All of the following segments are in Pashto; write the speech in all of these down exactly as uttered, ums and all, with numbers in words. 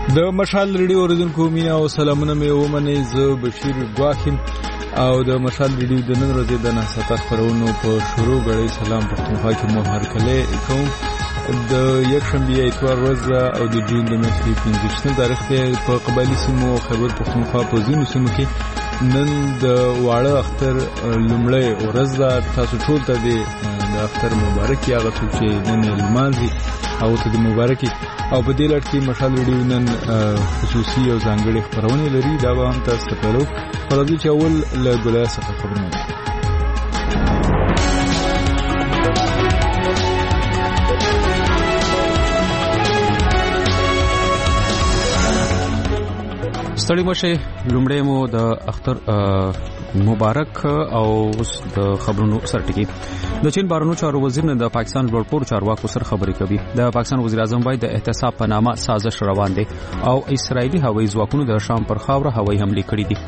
د مشال ریډیو اوریدونکو مینا او سلامونه مې ومنئ. زه بشیر ګواخیم او د مشال ریډیو د نن ورځې د نهسته خبرونو په شروع غړي سلام پښتونخوا کې مو هرکله کوم. د یک شنبه اتوار ورځ او د جون د میاشتې پنځه تاریخ ته په قبایلی سیمو خیبر پښتونخوا په ځینو سیمو کې نن د واړه اختر لومړی ورځ ده. تاسو ټول ته د اختر مبارکي هغه څوک چې نن لمانځي او ته د مبارکي او په دې لړ کې مشال ریډیو نن خصوصي او ځانګړي خبرونه لري. دا به هم تاسو ته پیلو خو چې اول له ګلای څخه خبرونه ستړي مشه. لومړی مو د اختر مبارک او اوس د خبرونو سرټکی. د چین بهرنیو چارو وزیر نه د پاکستان لوړپوړو چارواکو سره خبرې کوي. د پاکستان وزیر اعظم وايي د احتساب په نامه سازش روان دی او اسرائیلي هوایي ځواکونو د شام پر خاوره هوایي حمله کړې دي.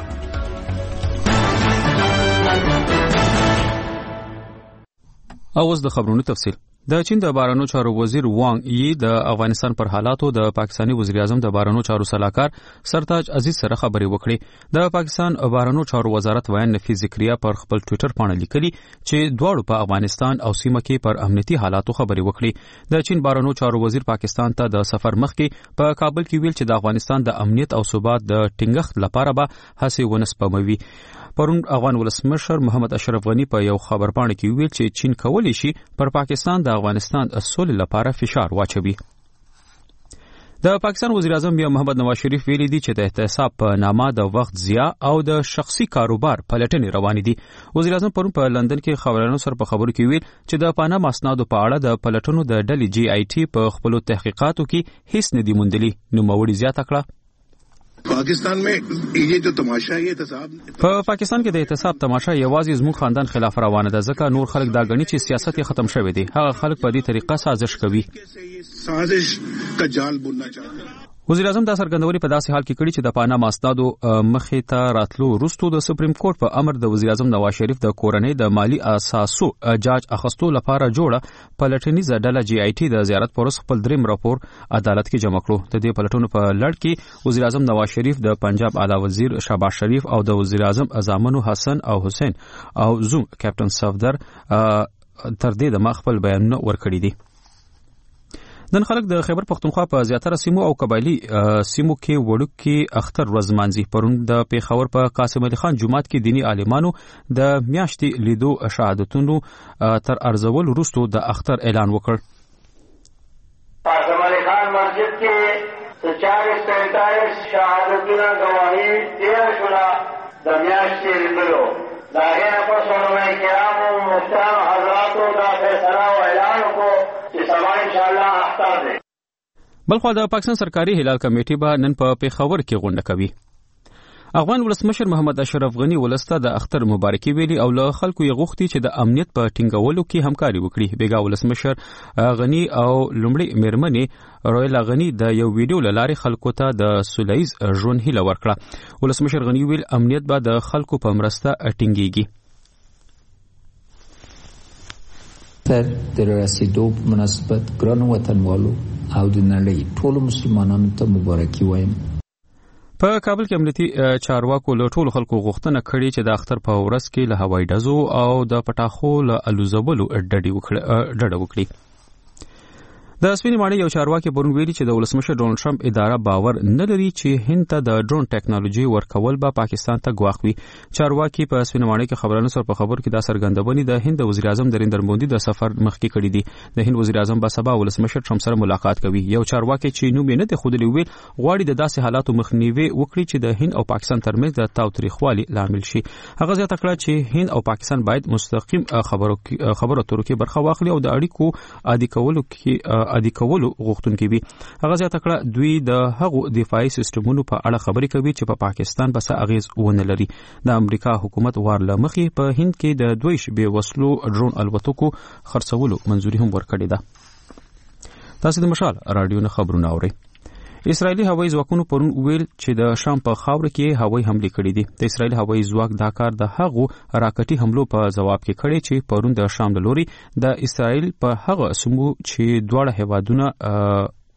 او اوس د خبرونو تفصیل. د چین د بهرنیو چارو وزیر وانګ یی د افغانستان پر حالاتو د پاکستانی وزیر اعظم د بهرنیو چارو صلاحکار سرتاج عزیز سره خبرې وکړې. د پاکستان بهرنیو چارو وزارت ویان نفی ذکریا پر خپل ټوئیټر باندې لیکلي چې دواړو په افغانستان او سیمه کې پر امنیتي حالاتو خبرې وکړې. د چین بهرنیو چارو وزیر پاکستان ته د سفر مخکې په کابل کې ویل چې د افغانستان د امنیت او ثبات د ټینګښت لپاره به هڅې ونسپموي. پرون افغان ولسمشر محمد اشرف غنی په یو خبرپاڼه کې ویل چې چین کولی شي پر پاکستان د افغانستان اصول لپاره فشار واچوي. د پاکستان وزیر اعظم بیا محمد نواز شریف ویلي دي چې د احتساب په نامه د وخت ضیاع او د شخصي کاروبار پلټنې روانې دي. وزیر اعظم پرون په لندن کې خبرانو سره په خبرو کې ویل چې د پاناما اسنادو په اړه د پلټنو د ډلې جی آی ټي په خپل تحقیقاتو کې هیڅ نه دي موندلي. نو موري زیاته کړه پاکستان میں یہ جو تماشا یہ احتساب په پاکستان کې د احتساب تماشا یوازې زموږ خاندان خلاف روانه ده، ځکه نور خلک دا غني چې سیاست یې ختم شوی دی. هغه خلک په دې طریقه سازش کوي. سازش کا جال بننا چاہتے ہیں. وزیر اعظم دا څرګندونې په داسې حال کې کړي چې د پاناما اسنادو مخې ته راتلو وروسته د سپریم کورټ په امر د وزیر اعظم نواز شریف د کورنۍ د مالی اساسو جاج اخستو لپاره جوړه پلټنیزه ډله جی آی ټي د زیارت پروس خپل دریم راپور عدالت کې جمع کړو. د دې پلټنو په لړ کې وزیر اعظم نواز شریف د پنجاب اعلی وزیر شهباز شریف او د وزیر اعظم زامنو حسن او حسین او زوم کیپټن صفدر تر دې د خپل بیانونه ورکړي دي. نن خلک د خیبر پښتونخوا په زیاتره سیمو او قبایلی سیمو کې وړوکی اختر ورځ مانځي. پرون د پیښور په قاسم علي خان جومات کې دینی عالمانو د میاشتې لیدو شهادتونو تر ارزول وروسته د اختر اعلان وکړ. قاسم علي خان مسجد کې چالیس پینتالیس شهادتونه گواهی تیر شوه د میاشتې لیدلو. د هغې نه پس علماء کرامو محترم حضراتو دا فیصله او اعلان وکړو چې سبا انشاءالله اختر دی. بلخوا د پاکستان سرکاري هلال کمیټې به نن په پیښور کې غونډه کوي. افغان ولسمشر محمد اشرف غنی ولسته د اختر مبارکي ویلي او له خلکو یې غوښتي چې د امنیت په ټینګولو کې همکاري وکړي. بیګا ولسمشر غنی او لومړی میرمنې رویلا غنی د یو ویډیو له لارې خلکو ته د سولهییز ژوند هیله ورکړه. ولسمشر غنی ویل امنیت به د خلکو په مرسته ټینګیږي. تر د رسیدو په مناسبت ګرانو وطنوالو او د نړۍ ټولو مسلمانانو ته مبارکي وایم. په کابل کې امنیتي چارواکو له ټولو خلکو غوښتنه کړې چې د اختر په ورځ کې له هوایي ډزو او د پټاخو له الوزولو ډډه وکړي. د سپینې ماڼۍ یو چارواکي پرون ویلي چې د ولسمشر ډونالډ ټرمپ اداره باور نه لري چې هند ته د ډرون ټیکنالوژي ورکول به پاکستان ته ګواښ وي. چارواکي په سپینې ماڼۍ کې خبرانو سره په خبرو کې دا څرګندونې د هند وزیر اعظم نریندر مودي د سفر مخکې کړې دي. د هند وزیر اعظم به سبا ولسمشر ټرمپ سره ملاقات کوي. یو چارواکي چې نوم یې نه دی ښودلی ویل غواړي د داسې حالاتو مخنیوي وکړي چې د هند او پاکستان ترمنځ د تاوتریخوالي لامل شي. هغه زیاته کړه چې هند او پاکستان باید مستقیم خبرو خبرو اترو کې برخه واخلي او د اړیکو عادي کولو کې عادي کولو غوښتونکي وي. هغه زیاته کړه دوی د هغو دفاعي سیستمونو په اړه خبرې کوي چې په پا پاکستان به څه اغیز ونه لري. د امریکا حکومت وار له مخې په هند کې د دوی بې وسلو ډرون الوتکو خرڅولو منځوري هم ورکړې ده. تاسو د مشال رادیو نه خبرونه اورئ. اسرائیلي هوایي ځواکونو پرون ویل چې د شام په خاوره کې هوایي حمله کړې دي. د اسرائیل هوایي ځواک دا کار د هغو راکټي حملو په جواب کې کړی چې پرون د شام د لوري د اسرائیل په هغه سیمو چې دواړه هیوادونه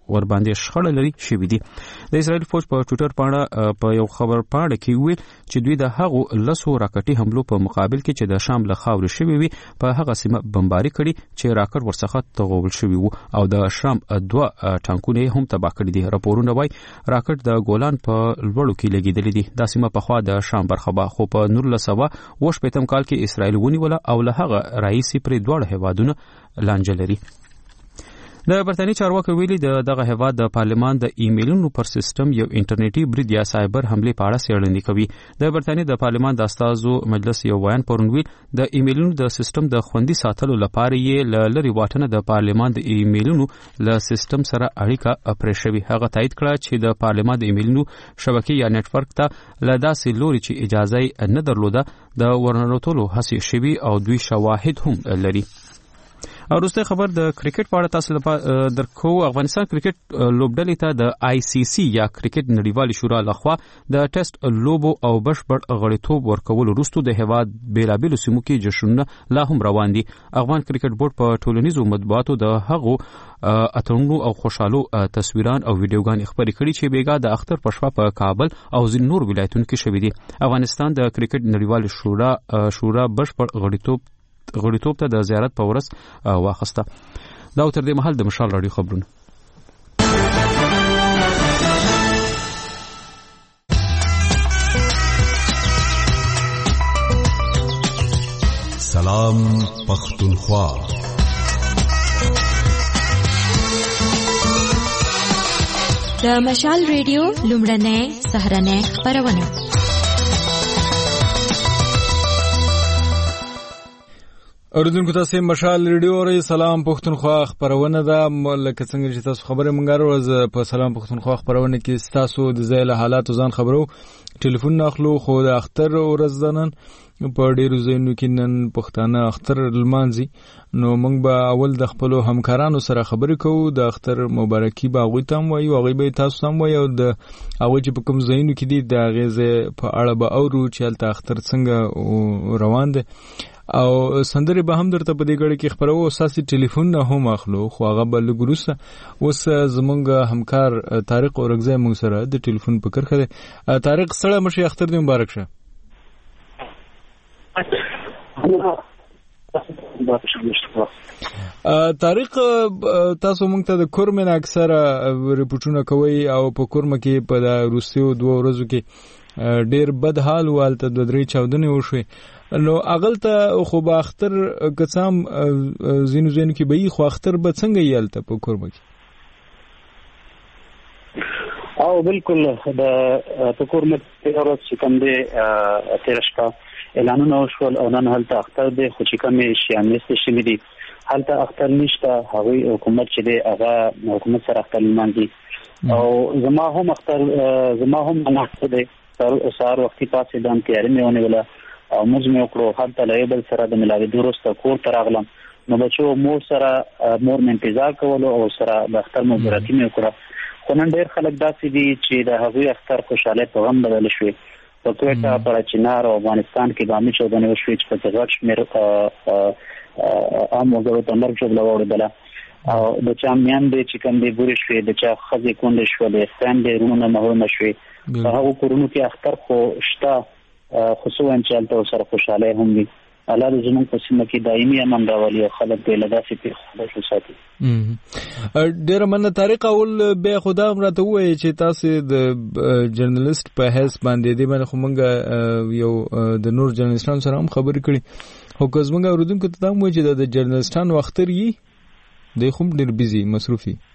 ور باندې شخړه لري شوې دي. د اسرایل فوج په ټوئیټر باندې په یو خبر پاڼه کې ویل چې دوی د هغو لسو راکټي حملو په مقابل کې چې د شام له خاورې شوې وي په هغه سیمه بمباري کړي چې راکټ ورڅخه تغول شوی وو او د شام دوه ټانکونه هم تباه کړي دي. راپورونه وايي راکټ د ګولان په لوړو کې لګیدل دي. دا سیمه په خوا د شام برخه به خو په نور لسوا وش پېتم کال کې اسرایل ونیوله او له هغه رئیس پر دوه هوادونه لانجه لري. د برتانی چارواکو ویلي د دغه هواد د پارلمان د ایمیلونو پر سیستم یو انټرنیټي برید یا سایبر حمله په اړه څېړنې کوي. د برتانی د پارلمان د استازو مجلس یو بیان پرون ویل د ایمیلونو د سیستم د خوندي ساتلو لپاره یې ل لری واټنه د پارلمان د ایمیلونو له سیستم سره اړیکه پرې شوی. هغه تایید کړه چې د پارلمان د ایمیلونو شبکې یا نتورک ته له داسې لوري چې اجازه نه درلوده د ورننوتلو هڅې شوي او دوی شواهد هم لري. او وروسته خبر د کرکټ په اړه تاسو لپاره درکو. افغانستان کرکټ لوبډلې ته د آی سی سی یا کرکټ نړیوالې شورا لخوا د ټیسټ لوبو او بشپړ غړیتوب ورکول وروسته د هواد بیلابیلو سیمو کې جشنونه لا هم روان دي. افغان کرکټ بورډ په ټولنیزو مطبوعاتو د هغو اترونو او خوشحالو تصویران او ویډیوګان خبرې کړي چې بیګا د اختر په شپه په کابل او ځینو نور ولایتونو کې شوې دي. افغانستان د کرکټ نړیوالې شورا شورا بشپړ غړیتوب غړیتوب ته د زیارت په ورځ واخسته. دا تر دې مهال د مشال راډیو خبرونه. سلام پختونخوا. د مشال ریډیو لومړنۍ سهرنۍ خبرونه. اوریدونکو تاسو مشال ریډیو ری سلام پختونخوا خبرونه ده. لکه څنګه چې تاسو خبره مونږ راوړل په سلام پختونخوا خبرونه کې تاسو د ځای له حالات ځان خبرو ټلیفون ناخلو. خو د اختر ورځ دنن په ډیرو ځایونو کې نن پښتانه اختر لمانځي. نو موږ به اول د خپل همکارانو سره خبرې کوو. د اختر مبارکي به غوي تم وایي او غي به تاسو هم وایي او د هغه چې په کوم ځایونو کې دي د غیزه په اړه به اورو چې الته اختر څنګه روان دي او سندري به هم درته په دې غړي کې خبرو او اساسي ټلیفون نه هم اخلو. خو هغه بل ګروسه اوس زمونږ همکار طارق اورګزی موږ سره د ټلیفون په کرخه ده. طارق سره مشه اختر دې مبارک شه. طارق تاسو موږ ته د کورمن اکثره ریپورتونه کوي او په کورمه کې په د روسیو دوه ورځو کې ډیر بد حال والته د درې چاودنې وشوي. نو اغلته خو با اختر قسم زینو زینو کې به خو اختر به څنګه یالته په کورمه کې؟ او بالکل د په کورمه کې اورات چې کوم دی تیرشکا اعلانونه وشول او نن هلته اختر دی خو چې کوم شي امنیست شي دي هلته اختر نشته. هغوی حکومت چې دی هغه حکومت سره اختر لمانځي او زما هم اختر زما هم مناسب دی. سهار وختي پاسې دام تیاری مې ونیوله او موږ مې وکړو هلته له بل سره د ملاوېدو وروسته کور ته راغلم. نو بچو مور سره مور مې انتظار کولو او سره د اختر مبارکي مې وکړه. خو نن ډېر خلک داسې دي چې د هغوی اختر خوشحالۍ په غم بدله شوې. په کوټه په چنار او افغانستان کې بامي چودنې وشوې چې په غټ شمېر عام وګړو ته مرګ ژوبله واوړېدله او د چا میان دی چې کوم دی بورې شوې د چا ښځې کونډې شولې ستان دی رونونه محرومه شوې. په هغو کورونو کې اختر خو شته خو څه وایم چې هلته ورسره خوشحالۍ هم وي. الله دې زموږ په سیمه کې دایمي امن راولي او خلک دې له داسې پیښو وساتي. ډېره مننه طارق. اول بیا خو دا هم راته ووایي چې تاسې د جرنالست په حیث باندې دې باندې خو موږ یو د نور جرنالستانو سره هم خبرې کړي خو که زموږ اورېدونکو ته دا هم وایي چې د جرنالستانو اختر یي دی خو ډېر بیزي مصروف وي.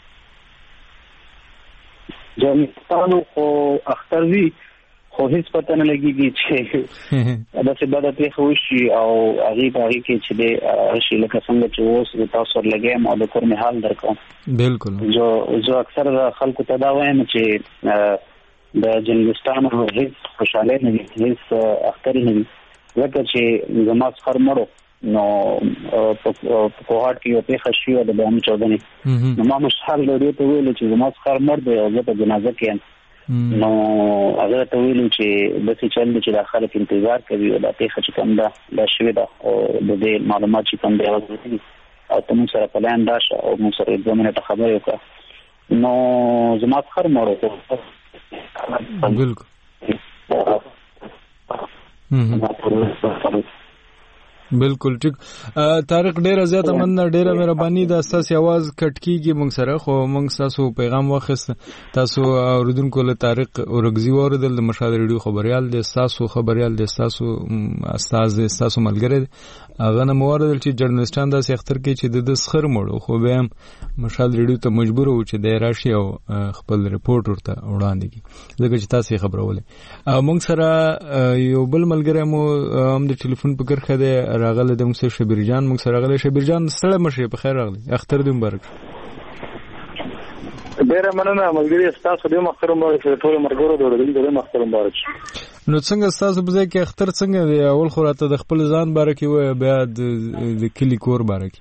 جرنالستانو خو اختر وي خو هیڅ پته نه لګیږي چې دا څه بده پیښه وشي او هغې په هغې کې چې دی راشي لکه څنګه چې اوس د تاسو ور لګیم او د کور مې حال درکوم. بالکل زه زه اکثر خلکو ته دا وایم چې د جرنالستانو هیڅ خوشحالۍ نه وي هیڅ اختر نه وي ځکه چې زما څخه مړو نو په کوهاټ کې یو پیښه شوې وه د بامي چودنې. نو ما مشال ډېرو ته ویلو چې زما څخه مړ دی او زه په جنازه کې یم. نو هغه ته ویلو چې داسې چل دی چې دا خلک انتظار کوي او دا پیښه چې کوم ده دا شوې ده او د دې معلومات چې کوم دی هغه دي او ته موږ سره په لاین راشه او موږ سره دوه منټه خبرې وکړه نو زما خر مړو بالکل بالکل ټیک. طارق ډیره زیاته مننه، ډیره مهرباني د اساس आवाज کټ کیږي مونږ سره، خو مونږ تاسو پیغام واخیست. تاسو اوریدونکو له طارق اورغزي اوریدل د مشال ریډیو خبريال د تاسو خبريال د تاسو استاد د تاسو ملګری هغه نه موردل چې جرنالستان د اختر کې چې د سخر مړو، خو به مشال ریډیو ته مجبور و چې د راشي او خپل ریپورت ورته وړاندې کړي ځکه چې تاسو خبرولې. مونږ سره یو بل ملګری مو هم د ټلیفون په کرخه ده راغله د موسی شبیر جان. موږ سره راغله شبیر جان، ستړی مشه، په خیر راغلی، اختر دې مبارک. ډیره مننه ملګری، تاسو دې مختر مبارک، ټول مرګورو دې دې مختر مبارک. نو څنګه تاسو په ځای کې اختر څنګه دی؟ اول خو راته د خپل ځان بارکی و، بیا د کلی کور بارکی.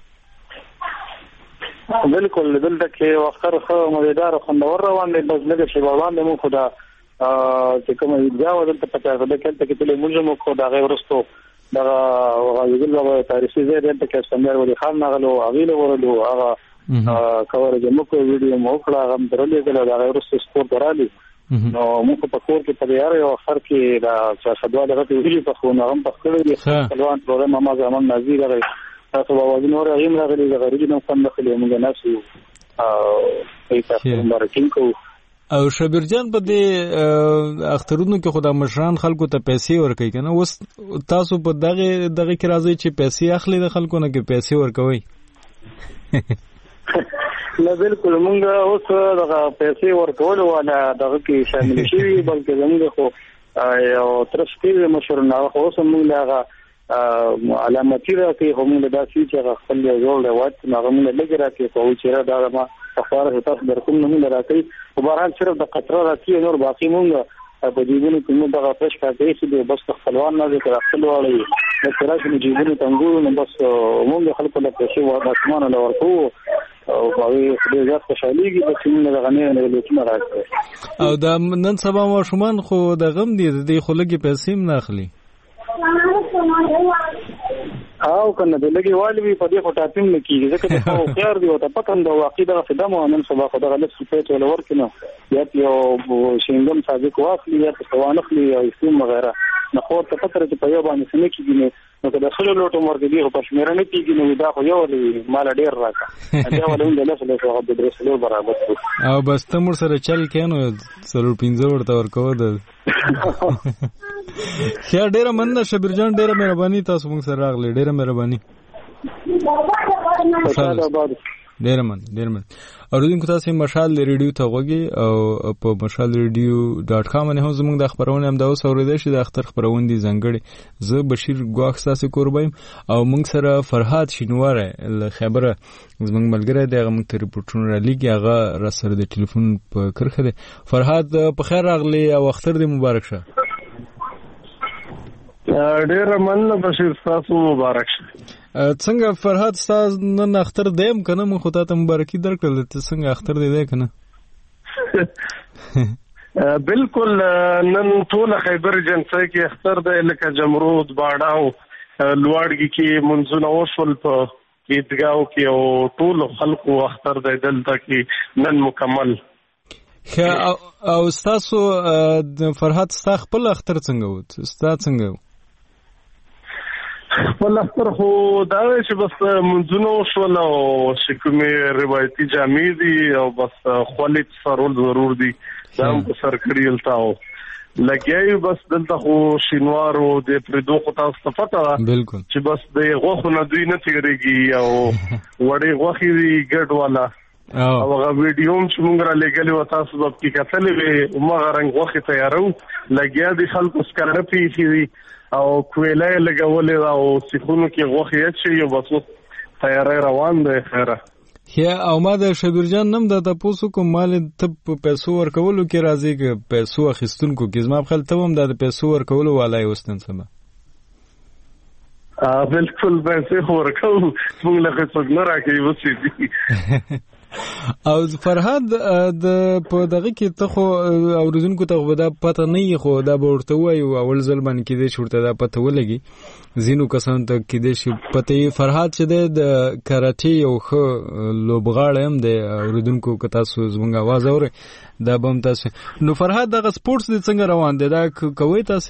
بالکل دلته کې اختر خو مزیدار او خوندور روان دی، بس لږ شی روان دی. مو خدا چې کوم ایجا ودلته پته ده کله کې ته موږ مو خو دا غیر ورستو دا غوږل له تاریخي ځای دلته کې څنګه ودی خان نغلو اغیله ورلو هغه کور د مکو ویډیو مو کړه هغه درلې کله دا غیر ورستو سپورت درالي. نو موږ په کور کې په یار یو اخر کې دا څه دغه ویډیو په خو نه هم په کړی دی خپلوان پروګرام ما زمان نازي راغی تاسو باوازي نور ایم راغلی دا غریب نو څنګه خلې موږ ناسو او ایته مبارکین کو. او شبیر جان په دې اخترونو کې خدای مشران خلکو ته پیسې ورکوي کنه، اوس تاسو په دغه دغه کې راځي چې پیسې اخلي د خلکو نه کې پیسې ورکوي؟ لا بالکل موږ اوس دغه پیسې ورکول ولا دغه کې شامل شي، بلکې موږ خو یو ترشتي مشر نه خو اوس موږ لاغه علامتي راکې هم له داسې چې خپل جوړ وخت نه موږ لګی راکې په چې دا ما خبره تاسو درکوم نه موږ راکې په بهرحال صرف د قطره راکې نور باقي موږ په جیبونو کې موږ دغه فرش کاټې چې د بس خپلوان نه ذکر خپل واړی د تراشو جیبونو تنګورو نو بس موږ خلکو له پیسې ورکوم نه ورکو او باوی خدای زیات خوشحاليږي چې موږ د غنی نه لیکونه راځي. او دا نن سبا ماشومان خو د غم دي د خلګي پیسې نه اخلي او کنه د لګي والي په دې خطا تیم نه کیږي ځکه چې خيار دی او ته پکم د واقعي د خدمت او نن سبا خدای غلط سپېټ ول ورکنه یا یو شینګم صادق واخلي یا څوان اخلي او اسم وغیرہ نه خو ته پتر چې په یو باندې سمې کیږي نو که د خلکو لوټو مرګ دی په شمیره نه کیږي نو دا خو یو مال ډیر راکا دا ولې د لاس له څو د درسلو برابر او بس ته مر سره چل کینو سره پینځه ورته ورکو ده. خیر ډیره مننه شبیر جان، ډیره مهرباني، تاسو موږ سره راغلی، ډیره مهرباني. ډیره من ډیره من اوریدونکو تاسو مشال ریډیو ته وګورئ او په مشال ریډیو ډاټ کام باندې هم زموږ د خبرونه هم دا اوس اوریدل شي د اختر خبرونه دي ځنګړي. زه بشیر ګواخ تاسو کوربایم او موږ سره فرهاد شینوار له خبره زموږ ملګری دی، هغه موږ ته ریپورتونه را لګي، هغه را سره د ټلیفون په کرخه دی. فرهاد په خیر راغلی او اختر دې مبارک شه. ډیره مننه بشیر، تاسو مبارک شه. څنګه فرهاد تاسو نن اختر دیم کنه؟ مو خو ته مبارکي درکړل، ته څنګه اختر دی دی کنه؟ بالکل نن ټول خیبر جنسه کې اختر دی، لکه جمرود باډاو لوړګي کې منځونه وشول په عیدګاو کې او ټول خلکو اختر دی دلته کې نن مکمل. او تاسو فرهاد تاسو خپل اختر څنګه و؟ تاسو څنګه و؟ خپل اختر خو دا چې بس منځونه وشول او شکومې روایتي جامې دي او بس خولې سرول ضرور دي دا هم په سر کړي التاو لګیایو بس دلته خو شینوار او د پردو خو تاسو ته پته ده بالکل چې بس د غوښو نه دوی نه تیریږي او وړې غوښې دي ګډ والا او هغه ویډیو چې موږ را لګلې و تاسو به کې کتلې وې موږ رنګ غوښې تیارو لګیا دي خلکو سکاره پیښې دي او کویلې لګولې او سیخونو کې غوښې اچي او بس تیارې روان دی. خیره یا او ما د شبیر جان نم د تاسو کوم مال ته په پیسو ورکولو کې راځي کې پیسو اخیستونکو کې زما خپل ته هم د پیسو ورکولو والای وستن سم. ا بالکل پیسې ورکو موږ له څنګه راکې وسی او فرهاد د په دغه کې ته خو اوریدونکو ته دا پته نه خو دا به ورته وایو اول ځل باندې کې دې شورته دا پته ولګي زینو کسان ته کې دې شي پته فرهاد چې د کراټي یو خو لوبغاړی هم دی اوریدونکو که تاسو زموږ आवाज اورئ دا به هم تاسو نو فرهاد دغه سپورټس دې څنګه روان دی دا کوئ تاسو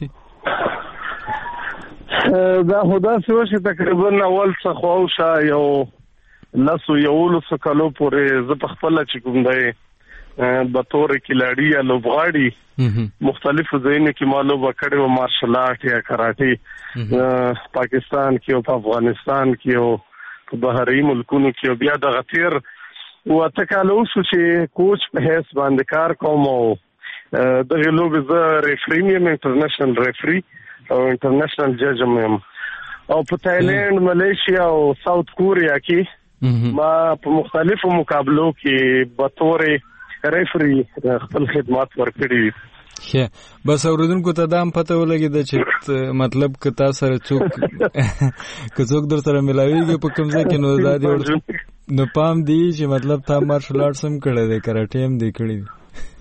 دا خدا سوه چې تقریبا اول څه خواوشه یو لسو یولو څه کالو پورې زه په خپله چې کوم دی به طور کلاړي یا لوبغاړي مختلفو ځایونو کې ما لوبه کړې وه مارشل آرټ یا کراټې پاکستان کې او په افغانستان کې او په بهرني ملکونو کې او بیا دغه تېر اوته کاله وشو چې کوچ په حیث باندې کار کوم او دغې لوبې زه ریفري یم انټرنیشنل ریفري او انټرنیشنل جج هم یم او په تایلند ملیشیا او ساوث کوریا کې ما په مختلفو مقابلو کې به طور ریفري خپل خدمات ورکړي دي. ښه بس اوریدونکو ته دا هم پته ولګېده چې مطلب که تا سره څوک که څوک در سره میلاویږي په کوم ځای کې نو دا دې نو پام دی چې مطلب تا مارشل آرټس هم کړی دی کراټې هم دی کړی دی.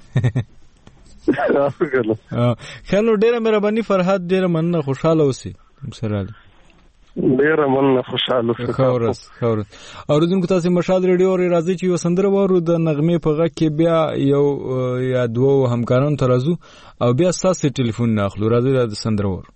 ښه نو ډېره مهرباني فرهاد ډېره مننه خوشحاله اوسئ سره ډېره مننه خوشحاله اوسئ. ښه ورځ ښه ورځ. اورېدونکو تاسې مشال ریډیو اورئ راځئ چې یوه سندره واورو د نغمې په غږ کې بیا یو یا دوو همکارانو ته راځو او بیا ستاسې ټلیفون نه اخلو. راځئ دا د سندره واورو.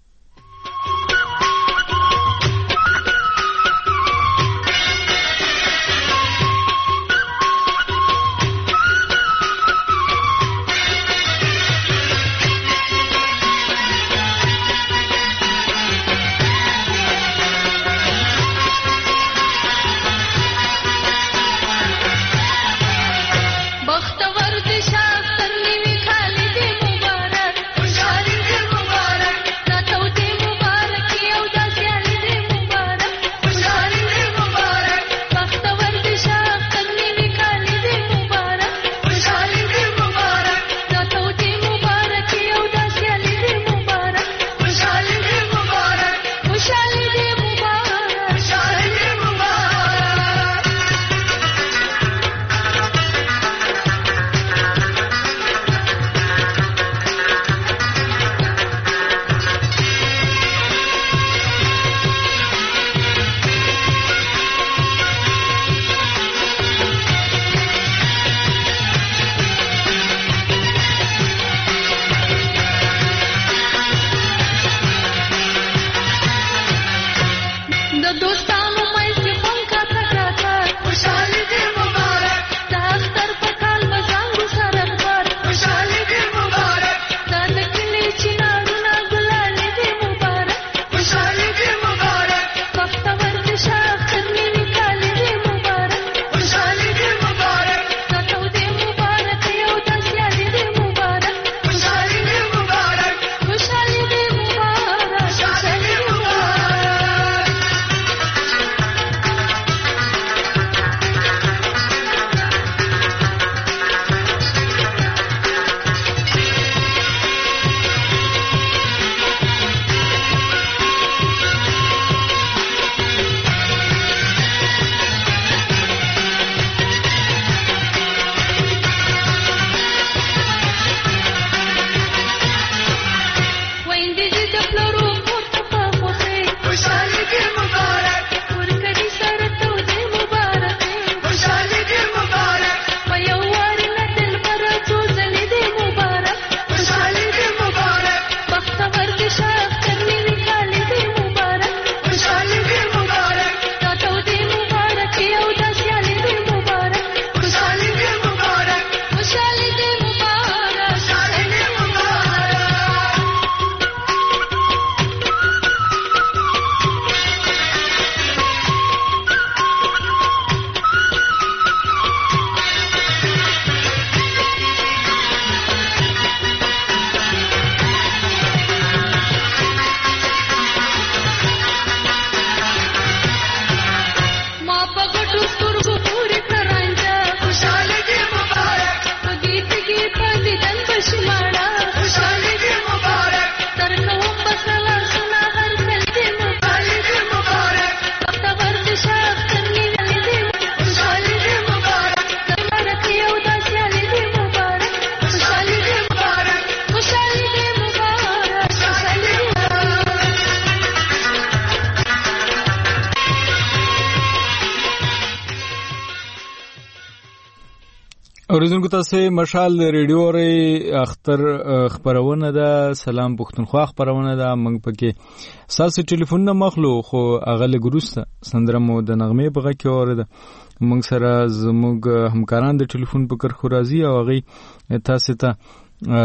اوریدونکو تاسو مشال ریډیو ری اختر خبرونه ده سلام پښتونخوا خبرونه ده موږ پکې ساسي ټلیفون نه مخلو خو اغه لګروسته سندره مو د نغمه په غږ کې اوره ده موږ سره زموږ همکاران د ټلیفون په کر خو راځي او هغه تاسو ته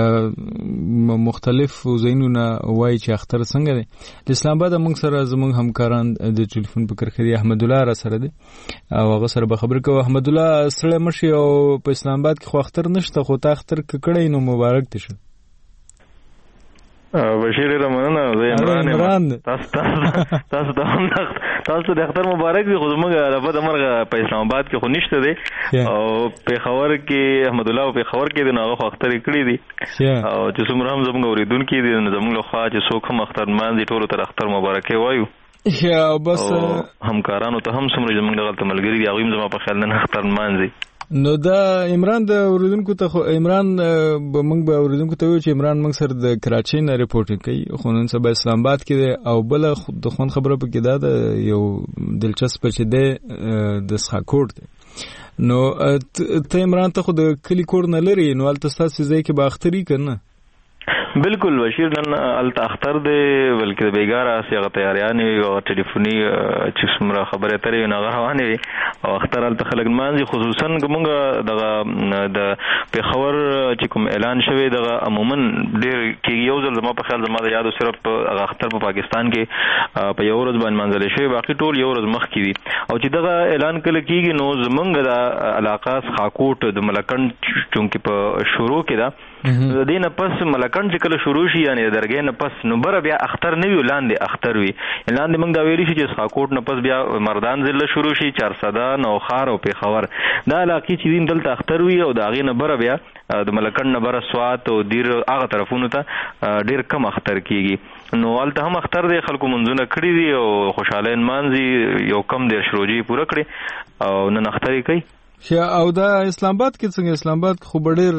مختلف زینونه وای چې اختر څنګه دی د اسلام آباد موږ سره زموږ همکاران د ټلیفون په کرخري احمد الله را سره دی او هغه سره به خبر کوو. احمد الله سره مشي او په اسلام آباد کې خو اختر نشته خو تا اختر کړی نو مبارک دي شه. بشیر رمضان زه عمران تاسو تاسو تاسو د اختر مبارک دی خو موږ رفه د مرغه په اسلام آباد کې خو نشته دی او په خبر کې احمد الله په خبر کې د ناغه اختر کړی دی او چې څومره هم زموږ اوریدونکو دي زموږ له خوا چې څوک هم اختر مانځي ټول تر اختر مبارکي وایو. یا بس همکارانو ته هم څومره زموږ غلط ملګری دی هغه زما په خیال نه اختر مانځي. نو دا عمران د اوریدونکو ته عمران به موږ به اوریدونکو ته ویو چې عمران موږ سره د کراچۍ نه ریپورټ کوي خو نن سبا اسلام آباد کې او بل د خون خبره پکې دا د یو دلچسپ چې د د سخاکوټ دی نو ته عمران ته خو د کلی کور نه لري نو الته تاسو ځای کې به اختری کنه. بالکل بشیر نن الته اختر دی بلکې بیګاره سیغه تیاریانې او ټلیفوني چې څومره خبره ترې نه روانې وي او اختر الته خلک مانځي خصوصا کومه دغه د پیښور چې کوم اعلان شوی دغه عموما ډېر کې یو ځل زما په خیال زما د یادو صرف اختر په پاکستان کې په یو ورځ باندې منځل شوی باقي ټول یو ورځ مخ کې وي او چې دغه اعلان کله کېږي نو زمونږ د علاقه خاکوټ د ملکند چونکې په شروع کې دا د دې نه پس ملکند چې کله شروع شي یعنی درګې نه پس نو بر بیا اختر نه وی لاندې اختر وی لاندې موږ دا ویلی چې خاکوټ نه پس بیا مردان ضلع شروع شي چارسده نوخار او پیښور دا علاقې چې دین دلته اختر وی او دا غې نه بر بیا د ملکند نه بر سوات او دیر هغه طرفونو ته ډیر کم اختر کیږي نو الته هم اختر د خلکو منځونه کړی دي او خوشاله مانځي یو کم دیر شروجي پوره کړی او نن اختر کوي. او دا اسلام آباد کې څنګه اسلام آباد خو ډېر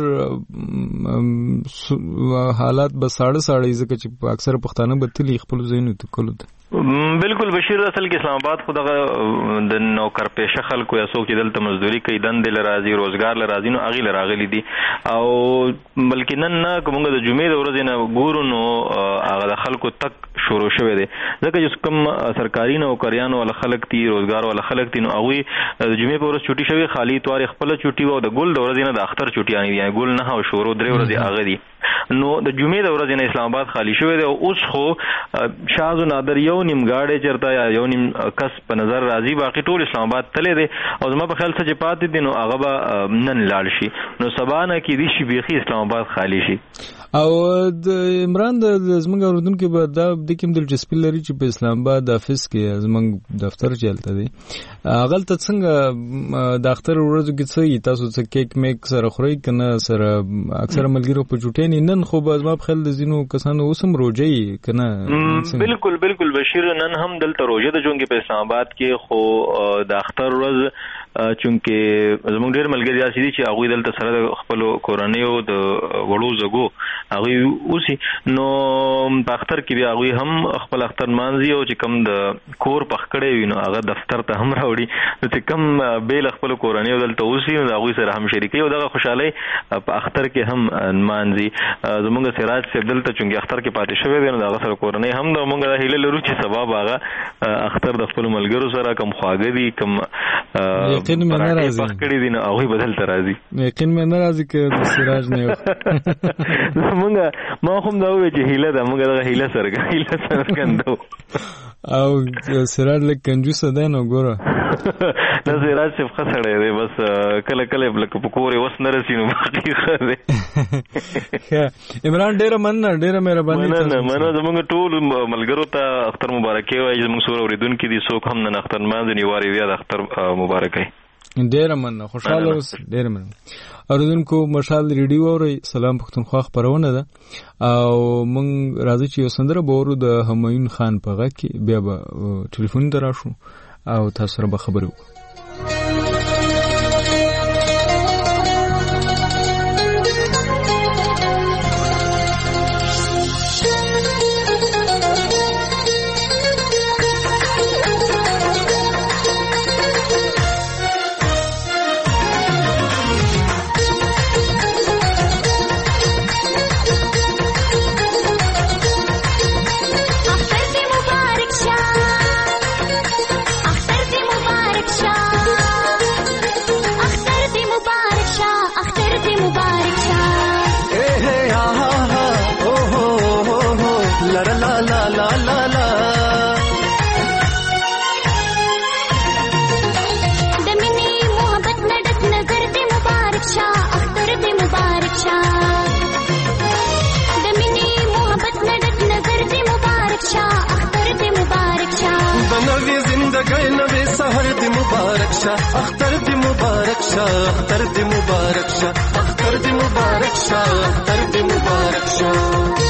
حالات به ساړه ساړه ځکه چې اکثر پښتانه به تلی خپل ځینو ته کولو ته بالکل بشیر اصل کې اسلام آباد خو دغه د نوکر پیشه خلکو یا څوک چې دلته مزدوري کوي دندې لراځي روزګار لراځي نو اغي لراغلي دي او بلکې نن نه کومه د جمعې د ورځې نه ګورو نو هغه د خلکو تک شروع شوه دي ځکه چې کوم سرکاري نوکریانو ول خلک دي روزګار ول خلک دي نو هغه د جمعې په ورځ چټي شوی خالی تواره خپل چټي وو د ګل د ورځې نه د اختر چټي اني دي ګل نه او شروع درې ورځې هغه دي نو د جمعې د ورځې نه اسلام آباد خالی شوی دی او اوس خو شاذ و نادر یو نیم گاډي چرته یا یو نیم کس په نظر راځي باقي ټول اسلام آباد تللی دی او زما په خیال څه چې پاتې دي نو هغه به نن لاړ شي نو سبا نه کې دي شي بیخي اسلام آباد خالی شي. او د عمران د زمونږ اوردونکو به دا د کوم دلچسپي لري چې په اسلام آباد د افس کې زمونږ دفتر چلته دی هغه ته څنګه د اختر ورځو کې څه تاسو څه کیک میک سره خوري کنه سره اکثر ملګرو په جوټین نن خو به زما په خیال د زینو کسانو اوسم روجي کنه بالکل بالکل بشیر نن هم دلته روزه د جونګي په اسلام آباد کې خو د اختر ورځ چونکه زموږ ډېر ملګری دي چې هغه دلته سره د خپل کورنیو د وړو زګو هغه اوسي نو په اختر کې بیا هغه هم خپل اختر مانځي او چې کم د کور پخکړې وي نو هغه دفتر ته هم راوړي نو چې کم بیل خپل کورنیو دلته اوسي نو هغه سره هم شریکي او دغه خوشاله په اختر کې هم مانځي زموږ سراج صاحب دلته چونګي اختر کې پاتې شوی دی نو هغه سره کورنۍ هم د موږ د هیله لرو چې سبب هغه اختر د خپل ملګرو سره کم خواږه دي کم یقین مې نه راځي پخکړې دي نو هغه بدل ته راځي یقین مې نه راځي چې د سراج نه موږ ما هم دا وې چې هیله ده موږ د هیله سره هیله سره کندو او سراج لکه کنجوس ده نو ګوره دا سراج څه خسړې دی بس کله کله لکه پکورې وس نه رسي نو باقي خره عمران ډېر مننه ډېر مهرباني مننه مننه زموږ ټول ملګرو ته اختر مبارکي وایي زموږ سره اوریدونکو دي څوک هم نن اختر مانځي نیواري بیا د اختر مبارکي ډېر مننه خوشاله اوس ډېر مننه اوریدونکو مشال ریډیو اوري سلام پښتونخوا خبرونه ده او مونږ راځي چې یو سندره به ورو د همایون خان په غږ کې بیا به ټلیفون ته راشو او تاسو سره به خبرو لا لا لا لا دمني محبت نډک نظر دې مبارک شاه اختر دې مبارک شاه دمني محبت نډک نظر دې مبارک شاه اختر دې مبارک شاه بنوي زندګۍ نوې سحر دې مبارک شاه اختر دې مبارک شاه اختر دې مبارک شاه اختر دې مبارک شاه اختر دې مبارک شاه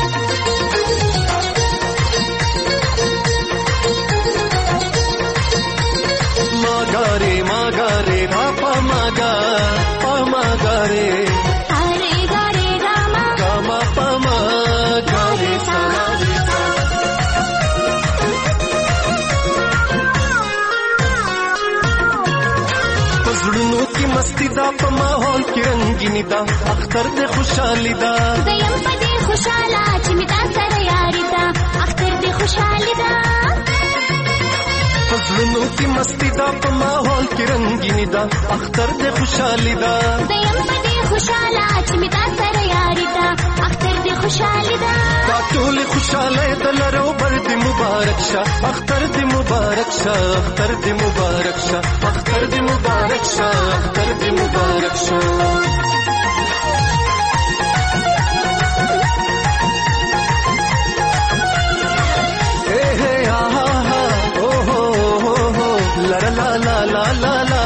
ماګاره ماګاره پاپا ماګا پاماګاره هره ګاره ګاما ګاما پاما ګاره سلام پزړونو کې مستی دا په ماحول کې رنگینی دا اختر دې خوشحالي دا زیم په دې خوشاله چې می دا سره یاري دا اختر دې خوشحالي دا پزړونو کې مستی دا په ماحول کې رنگینی دا اختر دې خوشحالي دا زیم په دې خوشاله چې می دا سره یاري دا اختر دې خوشحالي دا دا ټول خوشاله دلرو بر دې مبارک شه اختر دې مبارک شه اختر دې مبارک شه اختر دې مبارک شه اختر دې مبارک شه La la la la la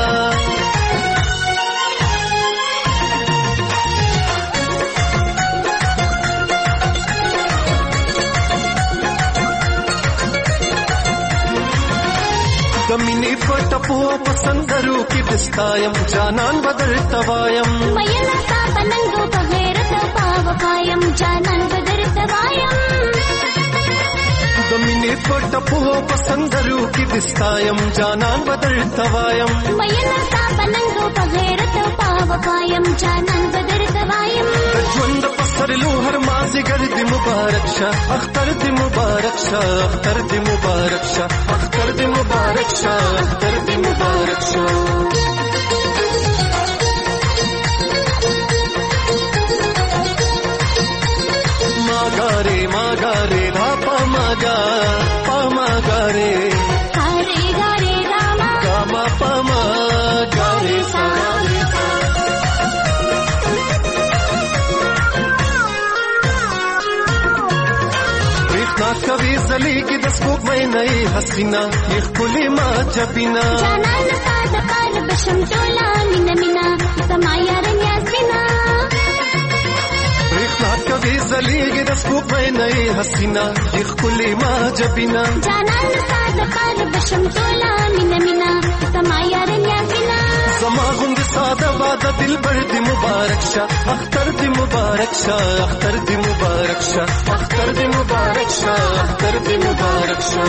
دمینی پټپو پسندرو کې دستایم جانان بدل توایم مېلا تا پننګو په غیرت پاو قایم جانان بدل توایم دمینی پټپو پسندرو کې دستایم جانان بدل توایم مېلا تا پننګو په غیرت پاو قایم جانان بدل توایم ژوند پسرلو هر مازی ګرځي مبارک شه اختر دې مبارک شه اختر دې مبارک شه اختر دې مبارک شه اختر دې مبارک شه ماګاره ماګاره راپا ماګا پاماګاره هره ګاره ګاما ګاما پاماګاره سلام کوي زلیږي د سپوږمۍ نه حسینا یخ کلی ما جبینا جانان ساز کار بشم ټولا مینا مینا سما یارن یاسینا رخنا کوي زلیږي د سپوږمۍ نه حسینا یخ کلی ما جبینا جانان ساز کار بشم ټولا مینا مینا سما یارن یاسینا زما غوند ساده واده دلبر دې مبارک شه اختر دې مبارک شه اختر دې مبارک شه اختر دې مبارک شه اختر دې مبارک شه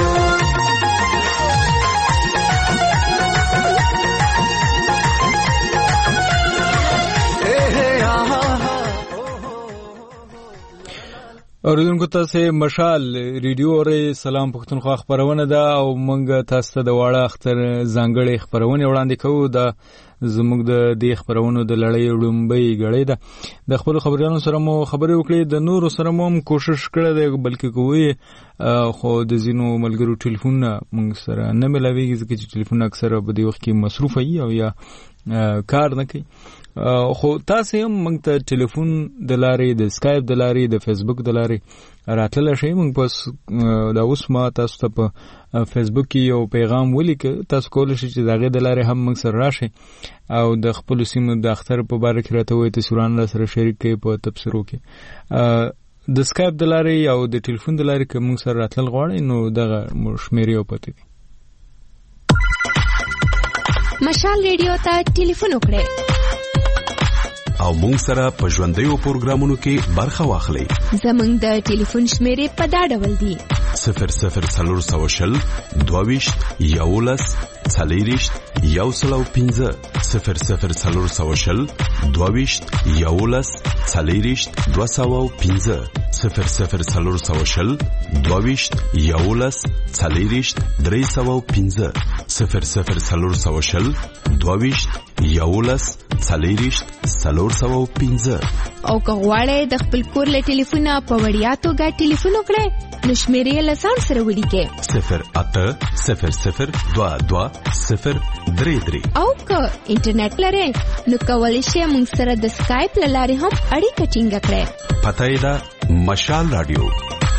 اوریدونکو تاسو مشال ریډیو اورئ سلام پښتونخوا خبرونه ده او موږ تاسو ته د واړه اختر ځانګړي خبرونه وړاندې کوو د زموږ د دې خبرونو د لړۍ لومبۍ غړې ده د خپل خبرونو سره مو خبرې وکړې د نورو سره مو کوشش کړې ده بلکې کوی خو د زینو ملګرو ټلیفون موږ سره نه ملاويږي ځکه چې ټلیفون اکثر په دې وخت کې مصروف وي او یا کار نه کوي خو تاسو هم موږ ته ټلیفون د لارې د اسکایپ د لارې د فیسبوک د لارې راتلل شي موږ پس دا اوس ما تاسو ته په فیسبوک کې یو پیغام ولیک تاسو کولای شئ چې دغه د لارې هم موږ سره راشي او د خپل سیمو د اختر په اړه کې راته وایي تاسو ران سره شریک کړئ په تبصرو کې د اسکایپ د لارې او د ټلیفون د لارې کې موږ سره راتلل غواړئ نو دغه شمیرې او پته دي مشال ریډیو ته ټلیفون وکړئ او مونږ سره په ژوندیو پروګرامونو کې برخه واخلئ. زمونږ د ټلیفون شمیرې په دا ډول دي: صفر صفر څلور سوه شل دوه ویشت یولس څلېرویشت یو سل او پنځه صفر صفر څلور سوه شل دوه ویشت یولس څلېرویشت دوه سوه او پنځه صفر صفر څلور سوه شل دوه ویشت یولس څلېرویشت درې سوه او پنځه صفر صفر څلور سوه شل دوه ویشت یولس څلېرویشت څلور سوه او پنځه او کغواړی د خپل کور له ټلیفونه په وړیا توګه ټلیفون وکړئ نو شمیرې له ځان سره ولیکئ صفر اته صفر صفر دوه دوه صفر درې درې او که انټرنیټ لرئ نو کولی شئ موږ سره د سکایپ له لارې هم اړیکه ټینګه کړئ. پته یې ده مشال رادیو.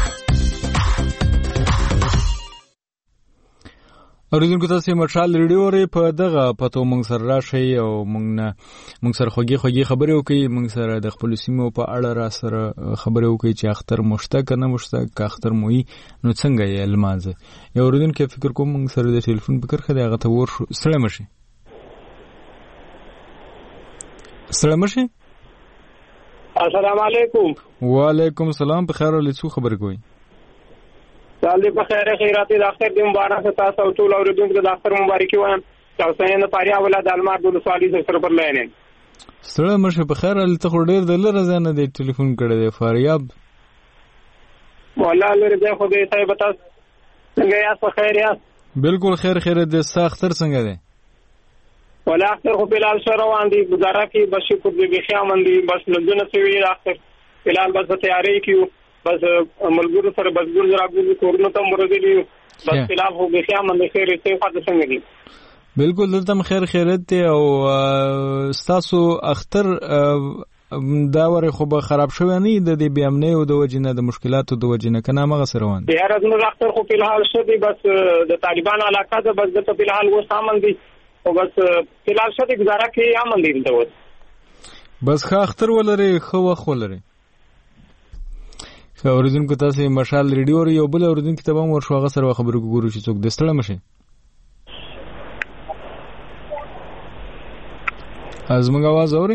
اوریدونکو تاسو مشال ریډیو لري په دغه پتو موږ سره راشي او موږ نه موږ سره خوږی خوږی خبرې وکړي موږ سره د خپل سیمو په اړه را سره خبرې وکړي چې اختر مشته کنه مشته که اختر موي نو څنګه یې لمانځه. یو اوریدونکو فکر کوم موږ سره د ټلیفون په کرخه دغه ته ور شو. سلام مشي سلام مشي السلام علیکم. وعلیکم السلام. په خیر ولې څو خبرې کوي سال دې په خیر خیراتي د اختر د مبارک تاسو او ټول اوریدونکو د اختر مبارکي وایم. تاسو یې نه پاریا ولادت المار د سوالي سره پر لاینه سره مشه په خیر ال ته ډیر د لره زنه د ټلیفون کړه د فاریاب والله لري د خو دې صاحب تاسو څنګه یاست؟ په خیر یاست؟ بالکل خیر خیر د ساختر څنګه ده ولا اختر خو بلال سره روان دي گزاره کی بس شکر دې بخیا مندي بس لږه سوي اختر بلال بس تیاری کیو بس ملګرو سره بس ګور راغلي کورونو ته مرګلي بس فلال هو بخیا مندي خیر ته فاده څنګه دي بالکل دلته خیر خیرت ته او ستاسو اختر دا وره خو به خراب شوی نه د دې بیامنه او د وجنه د مشکلاتو د وجنه کنه مغه سره روان دي. هر ازمه اختر خو په الحال شدي بس د طالبان علاقه ده بس د په الحال و سامان دي او بس په الحال شدي گزاره کې امن دي ته بس ښه اختر ولري خو وخت ولري. خو اوریدونکو تاسو مشال ریډیو یو بل اوریدونکو ته هم ورشو هغه سره خبرو ګورو چې څوک دستړه مشه. ازمنګ आवाज اوري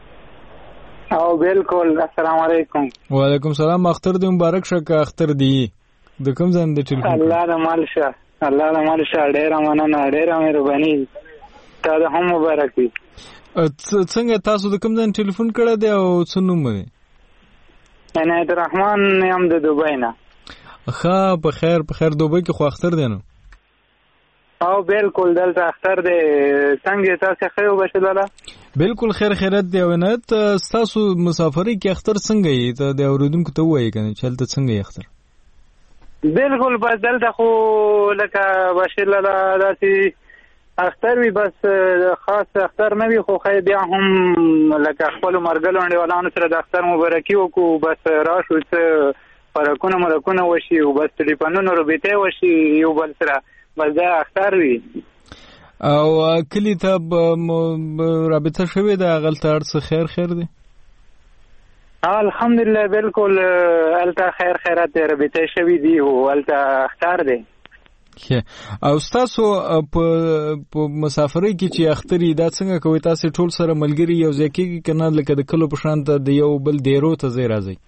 او بالکل. السلام علیکم. وعلیکم السلام. اختر دې مبارک شه. که اختر دې د کوم ځان د ټلیفون الله دې مال شه الله دې مال شه ډېر مننه ډېر مهرباني تا ته هم مبارک وي. څنګه تاسو د کوم ځان ټلیفون کړه دی او څه نوم دی؟ عنایت الرحمن یم د دوبۍ نه. ښه په خیر په خیر دوبۍ کې خو اختر دی نو او بالکل دلته اختر دی. څنګه تاسو خو بشلاله بالکل خیر خیرت دی. ونت تاسو مسافرۍ کې اختر څنګه یې ته د اوریدونکو ته وایي کنه چلته څنګه یې اختر؟ بالکل بس دلته خو لکه بشلاله داسې اختر وی بس خاص اختر نه وی خو خې بیا هم لکه خپل مرګلو انډیوالانو سره د اختر مبارکي وکړو بس راشو څه فرقونه مرکونه وشي او بس ټلیفونونو رابطه وشي یو بل سره بس دا اختر وی. او کلی ته رابطه شوی د غلطه ارڅ خیر خیر دی الحمدلله بالکل الته خیر خیرات رابطه شوی دی او الته اختر دی. او تاسو په مسافرۍ کې چې اختري دا څنګه کوي تاسو ټول سره ملګری یو ځای کې کنه لکه د کلو په شان ته د یو بل ډیرو ته ځای راځي؟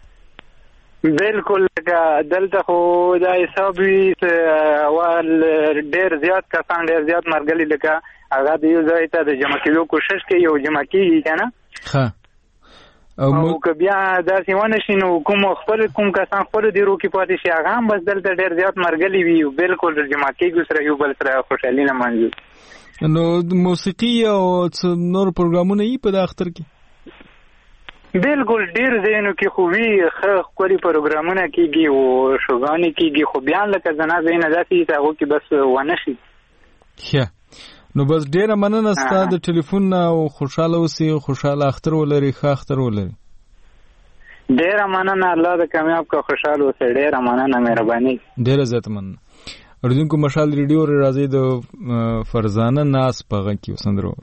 بالکل دلته خو دا حساب وي اول ډیر زیات کسان ډیر زیات مرګلي لکه هغه د یو ځای ته د جمع کېدو کوشش کوي او جمع کیږي کنه ښه او که بیا داسې ونه شي نو کوم خپل کوم کسان خپل دی رو کې پاتې شي هغه هم بس دلته ډېر زیات مرګلي وي بالکل د جمع کېږو سره یو بل سره خوشحالي لمانځو. نو موسیقي او نور پروګرامونه یې په د اختر کې بالکل ډېر ځایونو کې خو وي ښه ښکلي پروګرامونه کېږي او شوګانې کېږي خو بیا لکه زنا ځایونه داسې چې هغو کې بس ونه شي. ښه نو بس ډیره مننه ستا د ټلیفون او خوشاله اوسې خوشاله اختر ولري ښه اختر ولري. ډیره مننه الله دې کامیاب کا خوشاله اوسې ډیره مننه مهرباني ډیره زیات مننه. اوریدونکو مشال ریډیو راځي د فرزانه ناس په غږ کې وسندرو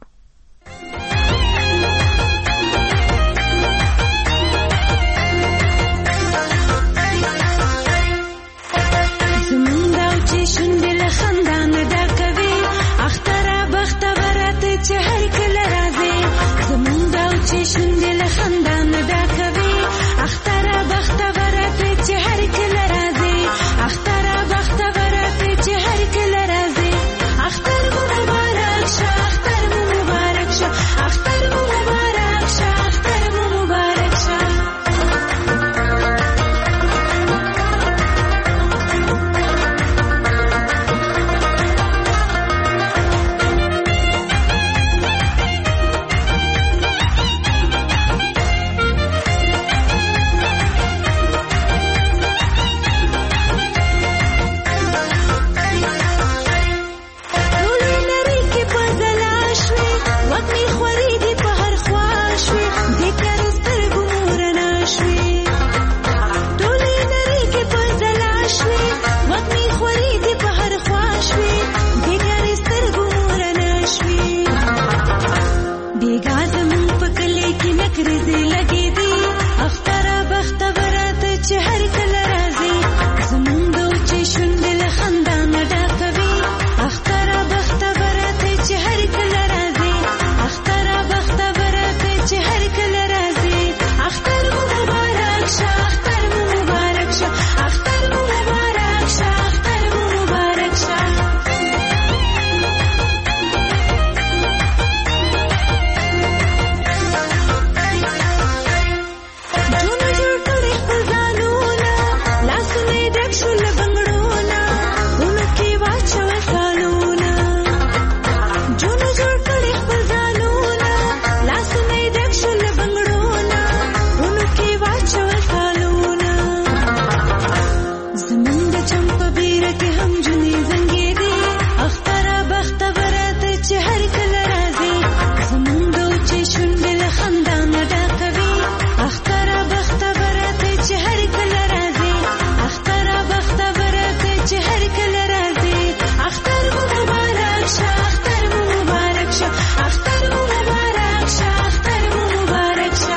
چې هر کله راځي زمون دا چې شونډې له خندان دا کوي اختر بخت ورته چې هر کله راځي اختر بخت ورته چې هر کله راځي اختر مبارک شه اختر مبارک شم په بیره کې هم جونې زنګې دي اختره بخته براته چې هر کله راځي زمونږ د اوچې شونډې له خندا نه ډکوي اختره بخته براته چې هر کله راځي اختره بخته براته چې هر کله راځي اختر مو مبارک شه اختر مو مبارک شه اختر مو مبارک شه اختر مو مبارک شه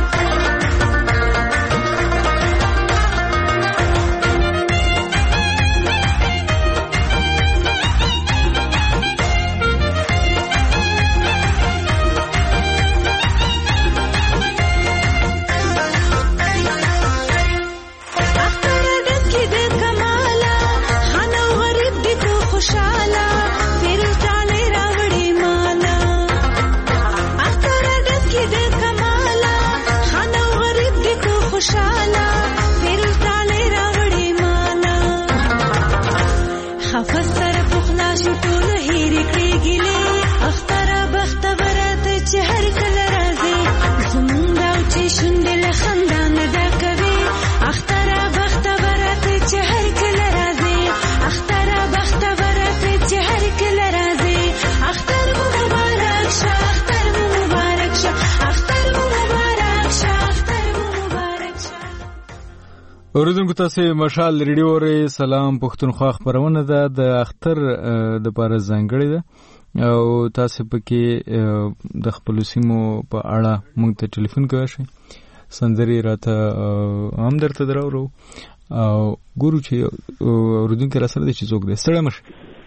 اوریدونکو تاسو مشال ریډیو ری سلام پښتونخوا خبرونه ده د اختر د پاره ځانګړی ده او تاسو پکې د خپل سیمو په اړه موږ ته ټلیفون کوئ شئ سندري راته هم درته دراورو او ګورو چې اوریدونکو را سره د چیزوک ده سره مشه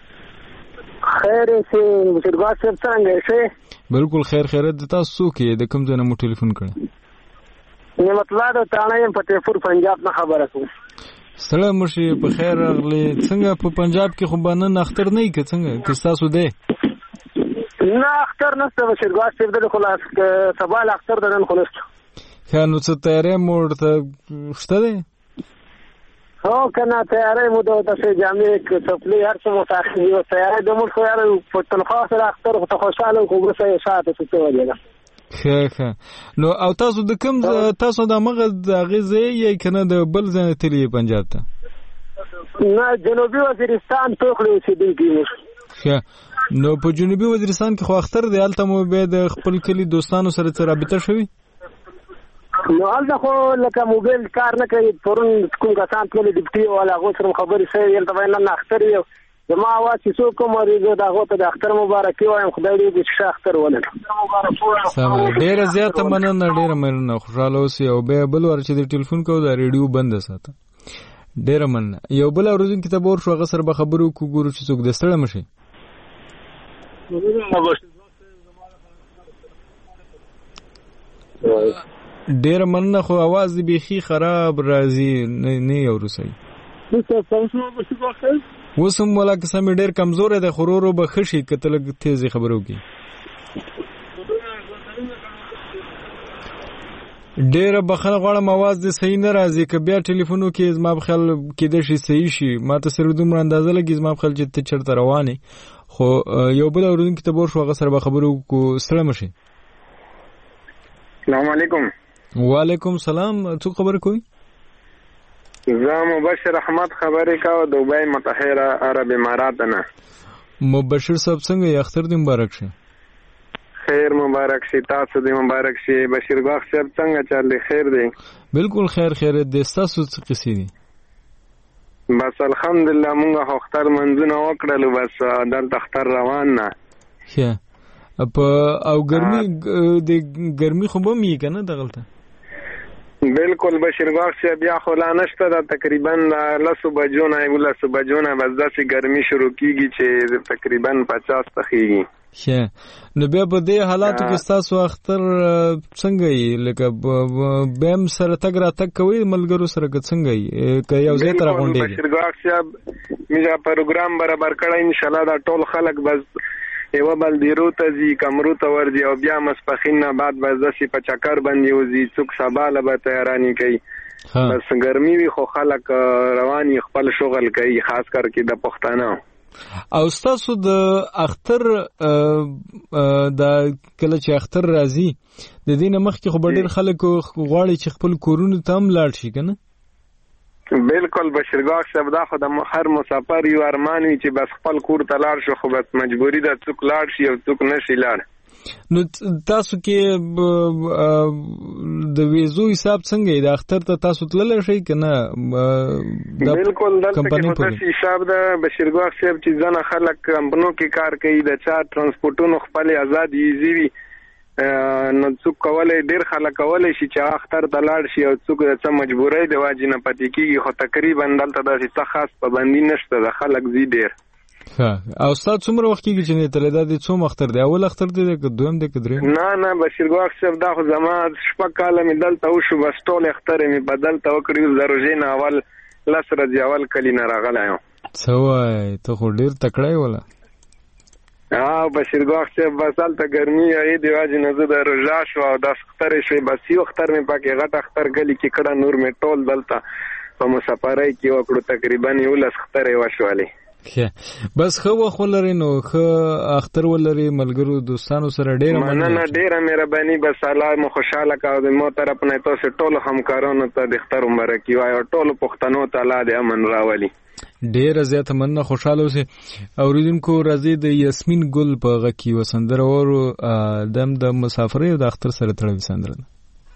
خیر سي بزرګوار صاحب څنګه شئ بالکل خیر خیرت تاسو کې د کوم ځای نه مو ټلیفون کړی نعمت الله د تانه فتح پور پنجاب نه خبره کوم سلام مرشي په خیر راغلی څنګه په پنجاب کې خو باندې اختر نه کې څنګه که تاسو ده نه اختر نشته بشرګوار صاحب د خلاص سبا اختر د نن خلاص خانو څه تیارې مورته شته ده هو کنه تیارې مو د تاسو جامع کې خپل هر څه متأخر یو تیارې د ملک یاره په تنخواه سره اختر خو خوشاله کوم څه ساعت څه وایي خه خه نو او تاسو د کوم تاسو د مغه د غزه یې کنه د بل ځای تلی پنجاب ته نه جنوبي وزیرستان توخلو اوسېدونکي مو خه نو په جنوبي وزیرستان کې خو اختر دی الته مو به د خپل کلی دوستانو سره سره رابطه شوي نو الته خو لکه موبایل کار نه کوي پرون کوم کسان ټول ډیپټي ولا غو سره خبرې سوي یل ته نه اختر یو زما आवाज چې څوک مریضو دا غوته د اختر مبارک وایم خدای دې چې اختر ولر سم ډیر زیات مننه ډیر مننه خوشاله اوسئ او به بل ور چې د ټلیفون کو دا ریډیو بند ساته ډیر مننه یو بل ورځین کتاب ور شو غسر به خبرو کو ګورو چې څوک دستړه مشي ډیر مننه خو आवाज دې بيخي خراب راځي نه یو رسي وسم ولا قسم ډیر کمزور ده خورورو به خشي کتل تیزی خبرو کی ډیر بخښنه غواړم आवाज دې صحیح نه راځي ک بیا ټلیفونو کې زما بخل کې د شي صحیح شي ما ته سره دومره اندازه لګي زما بخل چې ته چرته رواني خو یو بل اورون کې ته ور شو غسر به خبرو کو سلام شي السلام علیکم وعلیکم سلام څه خبر کوي زه مبشر احمد خبرې کاوه دوبۍ متحده عرب امارات نه مبشر صاحب څنګه یې اختر دې مبارک شه خیر مبارک شي تاسو دې مبارک شي بشیر باغ صاحب څنګه چارلي خیر دی بالکل خیر خیر دې تاسو څه قصې دي بس الحمدلله مونږ اختر منځونه وکړل بس دلته اختر روان نه ښه په او ګرمي د ګرمي خو به می کنه دغلته بالکل بشیرباغ سے بیا خلا نشته دا تقریبا لسو بجو نه ولسو بجو نه بس داسې ګرمي شروع کیږي چې تقریبا پچاس تخیږي شه نو بیا په دې حالاتو کې تاسو اختر څنګه یې لکه بهم سره تګ را تک کوي ملګرو سره څنګه یې که یو ځای تر غونډې بشیرباغ صاحب میجا پروګرام برابر کړی ان شاء الله دا ټول خلک بس یو بل دیرو ته زی کمرو ته ورځي او بیا مسپخین نه بعد بس داسې په چکر باندې وځي څوک سبا له به تیارانی کوي بس ګرمي وي خو خلک رواني خپل شغل کوي خاص کر کې د پښتانه او تاسو د اختر د کله چې اختر راځي د دینه مخکې خو ډېر خلک غواړي چې خپل کورونو ته هم لاړ شي کنه بالکل بشیرګاه صاحب دا خو د هر مسافر یو ارمان وي چې بس خپل کور ته لاړ شو، خو بس مجبوری ده څوک لاړ شي او څوک نشي لاړ. نو تاسو کې د ویزو حساب څنګه د اختر ته تاسو تللی شئ که نه؟ بالکل دلته کې خو داسې حساب ده بشیرګاه صاحب چې ځنه خلک کمپنو کې کار کوي، د چا ټرانسپورټونو خپل آزاد ایزي وي، نو څوک کولی ډېر خلک کولی شي چې اختر ته لاړ شي او څوک د څه مجبورۍ د واجې نه پاتې کېږي، خو تقریبا دلته داسې څه خاص پابندي نشته، د خلک ځي ډېر. او ستا څومره وخت کېږي چې نیتلی دا د څوم اختر دی؟ اول اختر دی که دویم دی که درېیم؟ نه نه بشیرګاه صاحب دا خو زما شپږ کاله مې دلته وشو، بس ټول اختر مې په دلته وکړي. اوس د روژې نه اول لس ورځې اول کلي نه راغلی یم. څه وایې ته خو ډېر تکړه یې وله. ها بشیرګاه صاحب بس هلته ګرمي هغې د وجې نه زه د روژه شو او داس اخترې شوې، بس یو اختر مې پکې غټ اختر کلي کې کړه، نور مې ټول دلته په مسافرۍ کې وکړو، تقریبا یولس اخترې وشولې. بس ښه وخت ولرئ، نو ښه اختر ولرئ، ملګرو دوستانو سره ډېره مننه، ډېره مهرباني. بس الله مو خوشحاله کړه د مو طرف نه، تاسو ټولو همکارانو ته د اختر مبارکي وایو، ټولو پښتنو ته الله دې امن راولي. ډېره زیاته مننه، خوشحاله اوسئ. اورېدونکو راځئ د یاسمین ګل په غږ کې یوه سندره واورو، دم د مسافرۍ او د اختر سره تړلې سندره ده.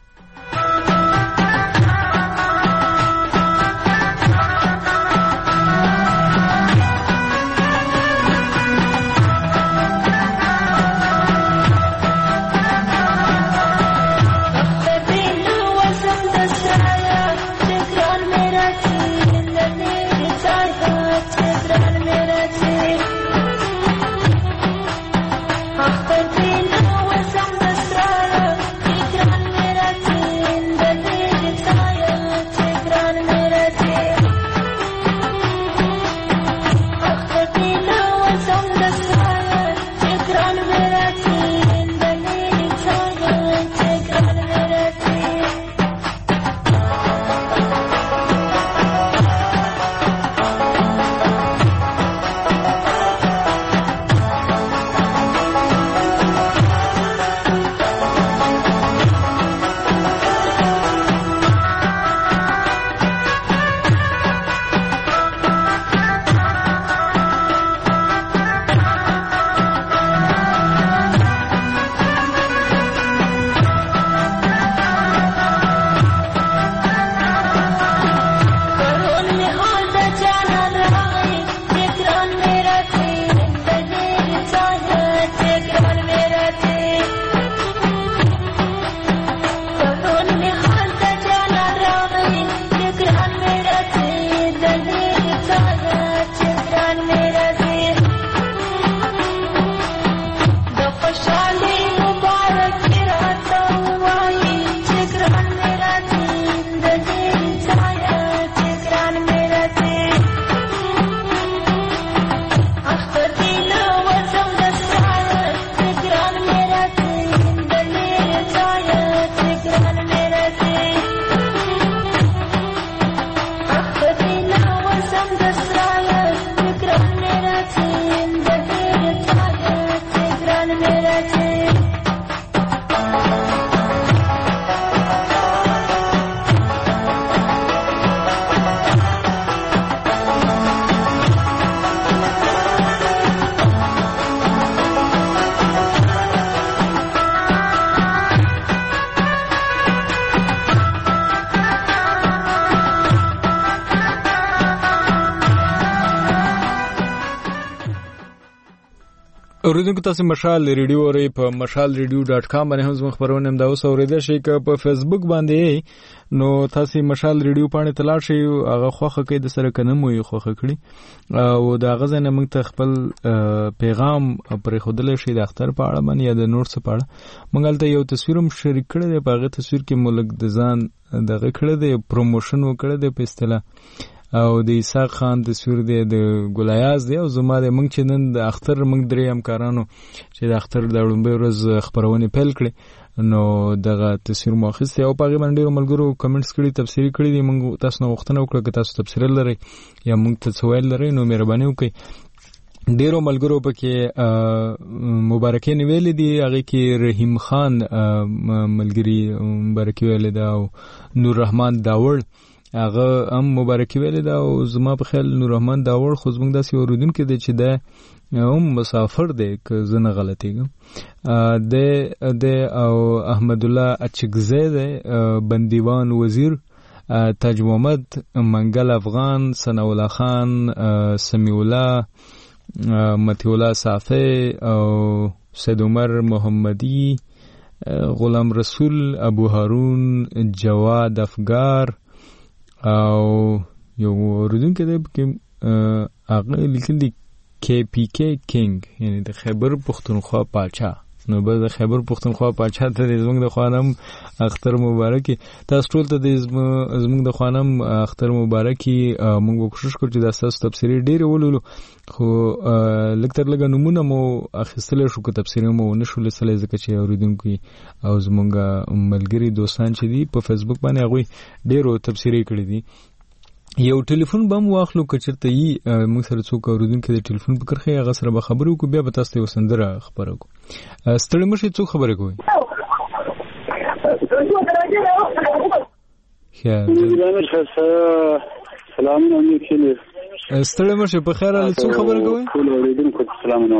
اوریدونکو تاسو مشال ریډیو اورئ په مشال ریډیو ډاټ کام باندې هم زموږ خبرونه هم دا اوس اوریدل شي، که په فیسبوک باندې نو تاسو مشال ریډیو باندې تلاړ شئ، هغه خوخه کې د سره کنه مو یې خوخه کړی او دا غزه نه موږ ته خپل پیغام پرې خودل شي د اختر په اړه باندې یا د نور څه په اړه. موږ ته یو تصویر هم شریک کړی دی، په هغه تصویر کې ملک د ځان دغه کړی دی، پروموشن وکړی دی په اصطلاح، او د اسحاق خان تصویر دی، د ګلایاز دی، او زما د موږ چې نن د اختر موږ درې همکارانو چې د اختر د لومړۍ ورځ خپرونې پیل کړې نو دغه تصویر مو اخیستی او په هغې باندې ډېرو ملګرو کمنټس کړي، تبصرې کړي دي. موږ تاسو نه غوښتنه وکړه که تاسو تبصره لرئ یا موږ ته څه ویل لرئ نو مهرباني وکړئ. ډیرو ملګرو پکې مبارکي نیولې دي، هغه کې رحیم خان ملګری مبارکي ویلې ده او نور رحمان داوړ هغه هم مبارکي ویلې ده او زما په خیال نور رحمان داوړ خو زموږ داسې اوریدونکي دی چې دی هم مسافر دی که زه نه غلطېږم دی دی او احمد الله اچکزی دی بندیوان وزیر تاج محمد منګل افغان ثناء الله خان سمیع الله مطیع الله صافی او سید عمر محمدی غلام رسول ابو هارون جواد افگار او یو اوریدونکی دی چې هغه لیکلي کې پی کې کینګ یعنی د خیبر پښتونخوا پاچا نو به د خیبر پښتونخوا پاچا ته زموږ د خوانم اختر مبارکي تاسو ټول ته د زموږ د خوانم اختر مبارکي موږ کوشش کوو چې د تاسو تفسیری ډیر ولولو خو لکتر لګ نمونه مو اخیستل شو کو تفسیری مو نشو لسلې ځکه چې اوریدونکو او زموږ ملګری دوستان چې دي په فیسبوک باندې هغه ډیرو تفسیری کړی دي یو ټلیفون بم واخلو کچرته یي موږ سره څوک اوریدونکو د ټلیفون په کرخه هغه سره به خبرو کو بیا به تاسو ته وسندره خبرو کو ستړي مشه څوک خبره کوي خیر سلام علیکم ستړي مشه په خیر له څوک خبره کوي ټول اوریدونکو سلام نو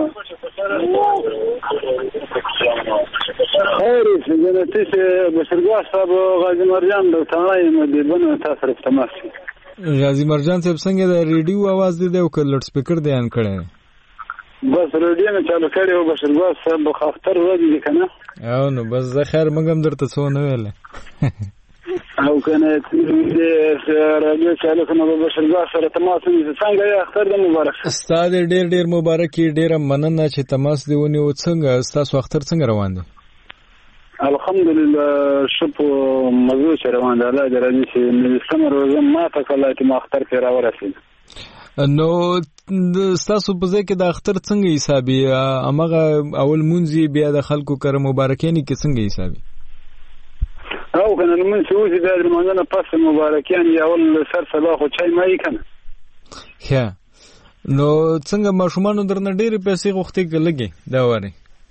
خیر څنګه تاسو بشرګاه صاحب غازی مرجان د تاړای مې بنو تاسو سره تماس غازی مرجان صاحب څنګه د ریډیو आवाज دی او لوډ سپیکر دی ان کړی بس ریډیو نه چالو کړی او بشرګاه صاحب خاطر ودی کنه او نو بس زه خیر مګم درته څو نه ویل او کنه د رادیو چالو کنه بشرګاه سره تماس څنګه یې اختر د مبارک استاد ډیر ډیر مبارکي ډیر مننه چې تماس دیونی او څنګه تاسو اختر څنګه روان دي الحمدلله شپو موضوع روان ده الله درځي چې نوښتم روزه ما ته کله چې ما اختر کې راورسید نو تاسو په ځای کې د اختر څنګه حسابي امغه اول مونږی بیا د خلکو کر مبارکانی کې څنګه حسابي او کنه من سوزي د رمضان پس مبارکان یا اول سر سبا خو چای مې کنه ها نو څنګه ماشومان درنه ډېر پیسې غوښتي کېږي دا وره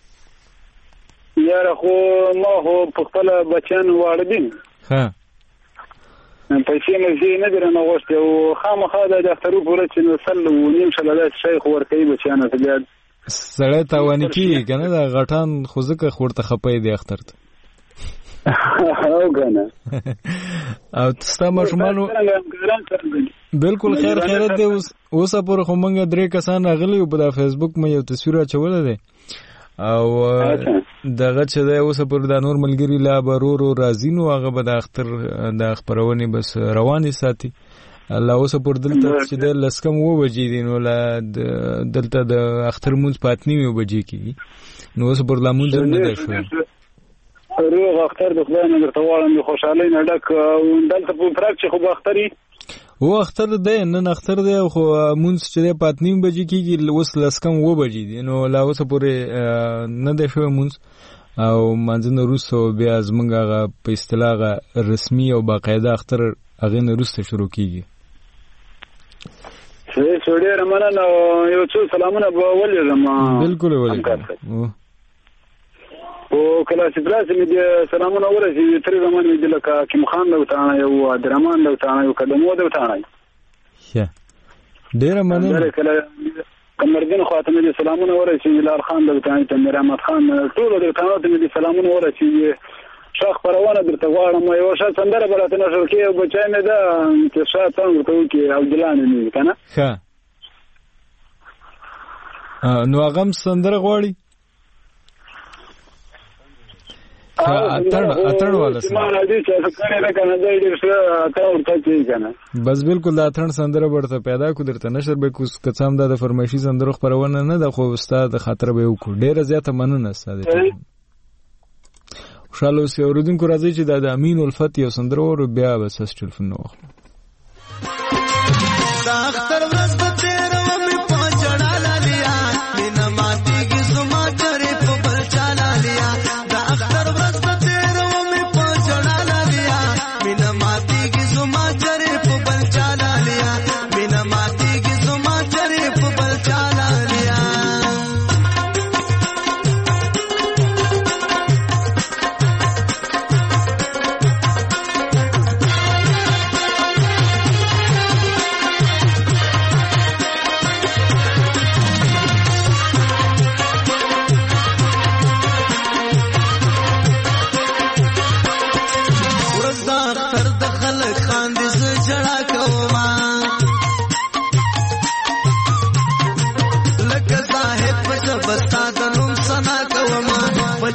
یاره خو ما خو په خپل بچان واړه دي ها پیسې مې زی نه درنه غوښتي او خامخا د دفترو پورې چې نو سل و نیم شلله شیخ ورکې بچان ته بیا سړی تاوانی کیږي کنه دا غټان خو ځکه خورته خپې دی اختر ته او کنه او تاسو ماشومان بالکل خیر خیرت دی اوسه پر خو مونږ درې کسان غلي په فیسبوک مې یو تصویر اچول دی او دغه چې دا اوسه پر د نور ملګری لا برورو رازینو هغه به د اختر د خبرونه بس رواني ساتي الله اوسه پر دلته چې د لسکم و بجې دي نو لا دلته د اختر مونږ پاتنی و بجې کی نو اوسه پر لامون نه ده شو روغ اختر د خدای نه درته واړم د خوشحالۍ نه ډک دلته په پراک چې خو اختري و اختر دی نن اختر دی خو مونږ چې د پاتنیم بجې کېږي اوس لسکم و بجې دي نو لا اوسه پورې نه دی شوی مونږ او منځنه وروسته بیا زموږ هغه په اصطلاح رسمي او باقاعده اختر هغې نه وروسته شروع کېږي ښه ډېره مننه یو څو سلامونه به ولېږم بالکل ولېږم او کله چې براسي مې د سلامونه ورسېږي تر زمان مې د لکه حکیم خان دوتانه یو عبدالرحمن دوتانه یو قدمو دوتانه ښه ډېره مننه کله کمرګن خواته مې د سلامونه ورسېږي لال خان دوتانه ته میر احمد خان ټولو دوتانو ته مې د سلامونه ورسېږي شاخ پروانه درته غواړم یو ښه سندره بلته نشو کې او بچای مې ده چې شاه څنګه ورته وکړي عبدالله مې کنه ښه نو هغه سندره غواړي اتر اتر والا بس بالکل دا اتر سندره ورته پیدا کو درته نشر به کوس قسم دا د فرمایشي سندره خبرونه نه د خو استاد خاطر به وکړ ډیره زیاته مننه استاد خوشاله سي اوردونکو راځي چې د امین الفت یو سندره ور بیا بس ټلیفون نو واخلو دا اختر ورځ به تیر و می پچړا لالیا مینا ماتي کی زما چرې په بل چالا لیا دا اختر ورځ به تیر و می پچړا لالیا مینا ماتي کی زما چرې په بل چالا لیا مینا ماتي کی زما چرې په بل چالا لیا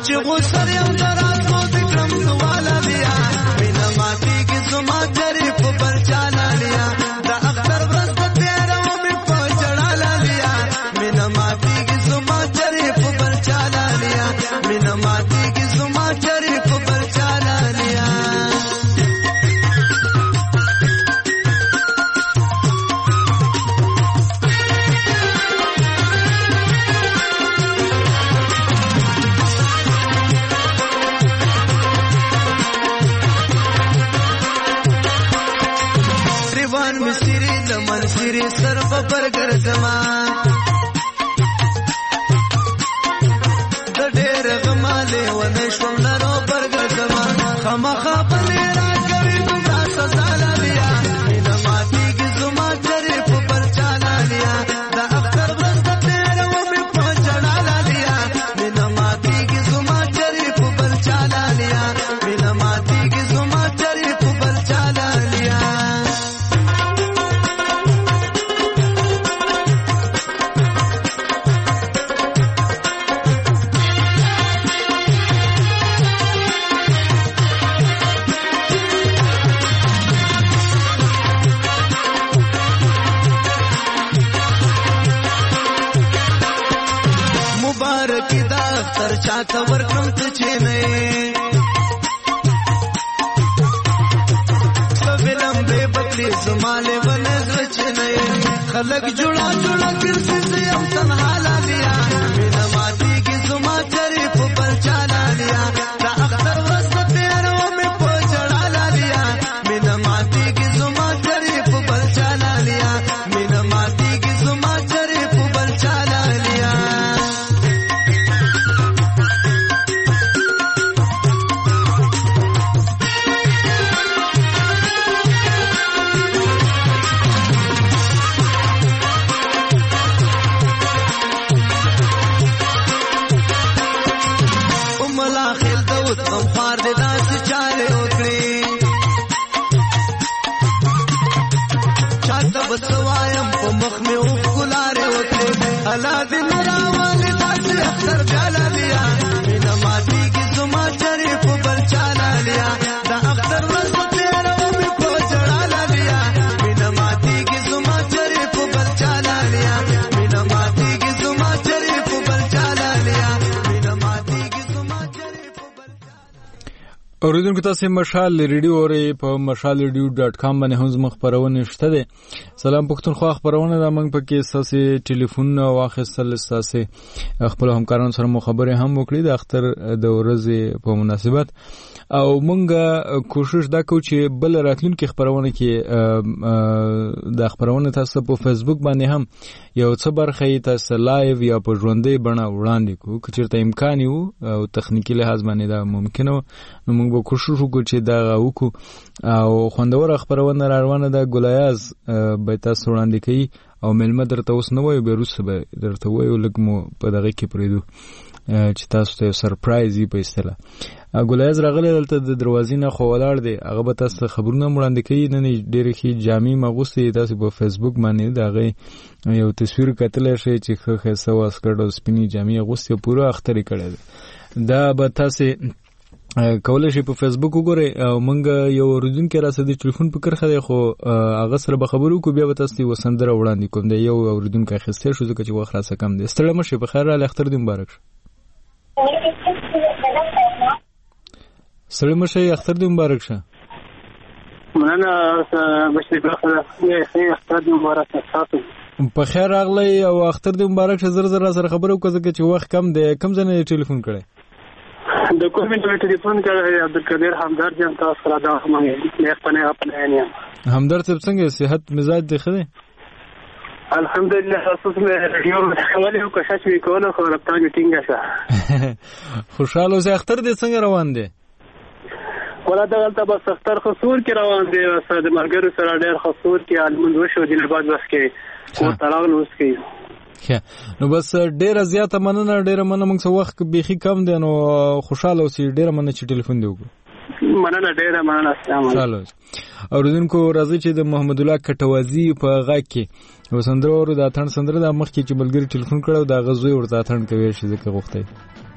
چې غوسر یم دراتلو دکړم سواله بیا مینه ماتېږي زما جرې په بل چا لالیا د اختر ورځ به تېروه مې په ژړا لالیا مینه ماتېږي زما جرې په بل چا لالیا مینه ماتېږي زما جرې په بل چا لالیا منصری سر ببر ګرځما د ډېر غماله ونه شوم لرو بر ګرځما خامخا پلي راګوي دومره سزا لالیا مینه ماتېږي زما جرې په بل چا لالیا د اختر ورځ به تېروه مې په ژړا لالیا مینه ماتېږي زما جرې په بل چا لالیا مینه ماتېږي زما جرې په بل چا لالیا مبارکی دا اختر چاته ورکم ته چې نه سویلم به بدلی زماله ونه چې نه خلک جوړا جوړا ګرځي یم تنها لالیا مینه ماتېږي زما جرې په بل چا لالیا د اختر ورځ به تېروه مې په ژړا لالیا مینه ماتېږي زما جرې په بل چا لالیا مینه ماتېږي زما جرې په بل چا لالیا غمخوار دې داسې چارې وکړې چاته به څه وایم په مخ مې اوښکلارې وکړې الله دې نه راولې داسې اختر بیا لالیا مینه ماتېږي زما جرې په بل چا لالیا د اختر ورځ به تېروه مې په ژړا لالیا مینه ماتېږي زما جرې په بل چا لالیا مینه ماتېږي زما جرې په بل چا لالیا مینه ماتېږي زما جرې اوریدونکو تاسو مشال ریډیو اوري په مشال ریډیو ډاټ کام باندې هم زموږ خبرونه شته ده. سلام پښتونخوا خبرونه د موږ په کې ساسي ټلیفون واخیستل ساسي خپل همکارانو سره مو خبرې هم وکړي د اختر د ورځې په مناسبت او موږ کوشش دا کوو چې بل راتلونکي خبرونه کې د خبرونه تاسو په فیسبوک باندې هم یو څه برخه تاسو لایو یا په ژوندۍ بڼه وړاندې کوو که چېرته امکان یو او تخنیکی لحاظ باندې دا ممکنه نو موږ به کوشش وکړو چې دا وکړو او خوندور خبرونه روانه ده. ګلایاز به تاسو وړاندې کوي او ملمه درته اوس نه وایو به روسه به درته وایو لږ مو په دغه کې پرېږدو چې تاسو ته سرپرایز یې په اصطلاح. ګلایاز راغلی دلته د دروازې نه خو ولاړ دی هغه به تاسو ته خبرونه وړاندې کوي. نن ډېرې ښې جامې م اغوستې تاسو په فیسبوک باندې د هغې یو تصویر کتلی شئ چې ښه ښایسته واسکټ او سپینې جامې اغوستې پوره اختر یې کړی دی. دا به تاسې کولای شي په فیسبوک وګورئ او موږ یو اوریدونکی راسه د ټلیفون په کرښه دی خو هغه سره به خبرې وکړو بیا به تاسو ته یوه سندره وړاندې کوم. د یو اوریدونکی اخیستی شو ځکه چې وخت راسه کم دی. ستړی مه شئ په خیر راغلی اختر دې مبارک شه. ستړی مه شئ اختر دې مبارک شه. مننه مشرف اختر دې مبارک شه. په خیر راغلی او اختر دې مبارک شه. زر زر را سره خبرې وکړه ځکه چې وخت کم دی. کوم ځای نه ټلیفون کړی؟ د کومې ټولې ټلیفون کړی عبدالقدیر همدرد یم. تاسو سره دا هم نیک پناه اپلاین یم. همدرد صاحب څنګه صحت مزاج دی ښه دی؟ الحمدلله تاسو مې ریډیو ولې او کوشش وی کوله خو رابطه مې ټینګه شه. خوشاله اوسئ. اختر دې څنګه روان دی؟ ولا دغلته بس اختر خصور کې روان دی. سره د ملګرو سره ډېر خصور کې المنځ وشو د لباس بس کې او تراغ نوس کې نو بس ډیره زیاته مننه. ډیره مننه موږ څه وخت بیخي کم دی نو خوشاله اوسئ. ډیره مننه چې ټلیفون دی وکړو. مننه ډیره مننه. السلام علیکم. اوریدونکو راځي چې د محمد الله کټوازی په غږ کې یو سندره ورو د اتڼ سندره د مخکې چې ملګري ټلیفون کړو دا غزوی ورته اتڼ کوي شي ځکه غوښتي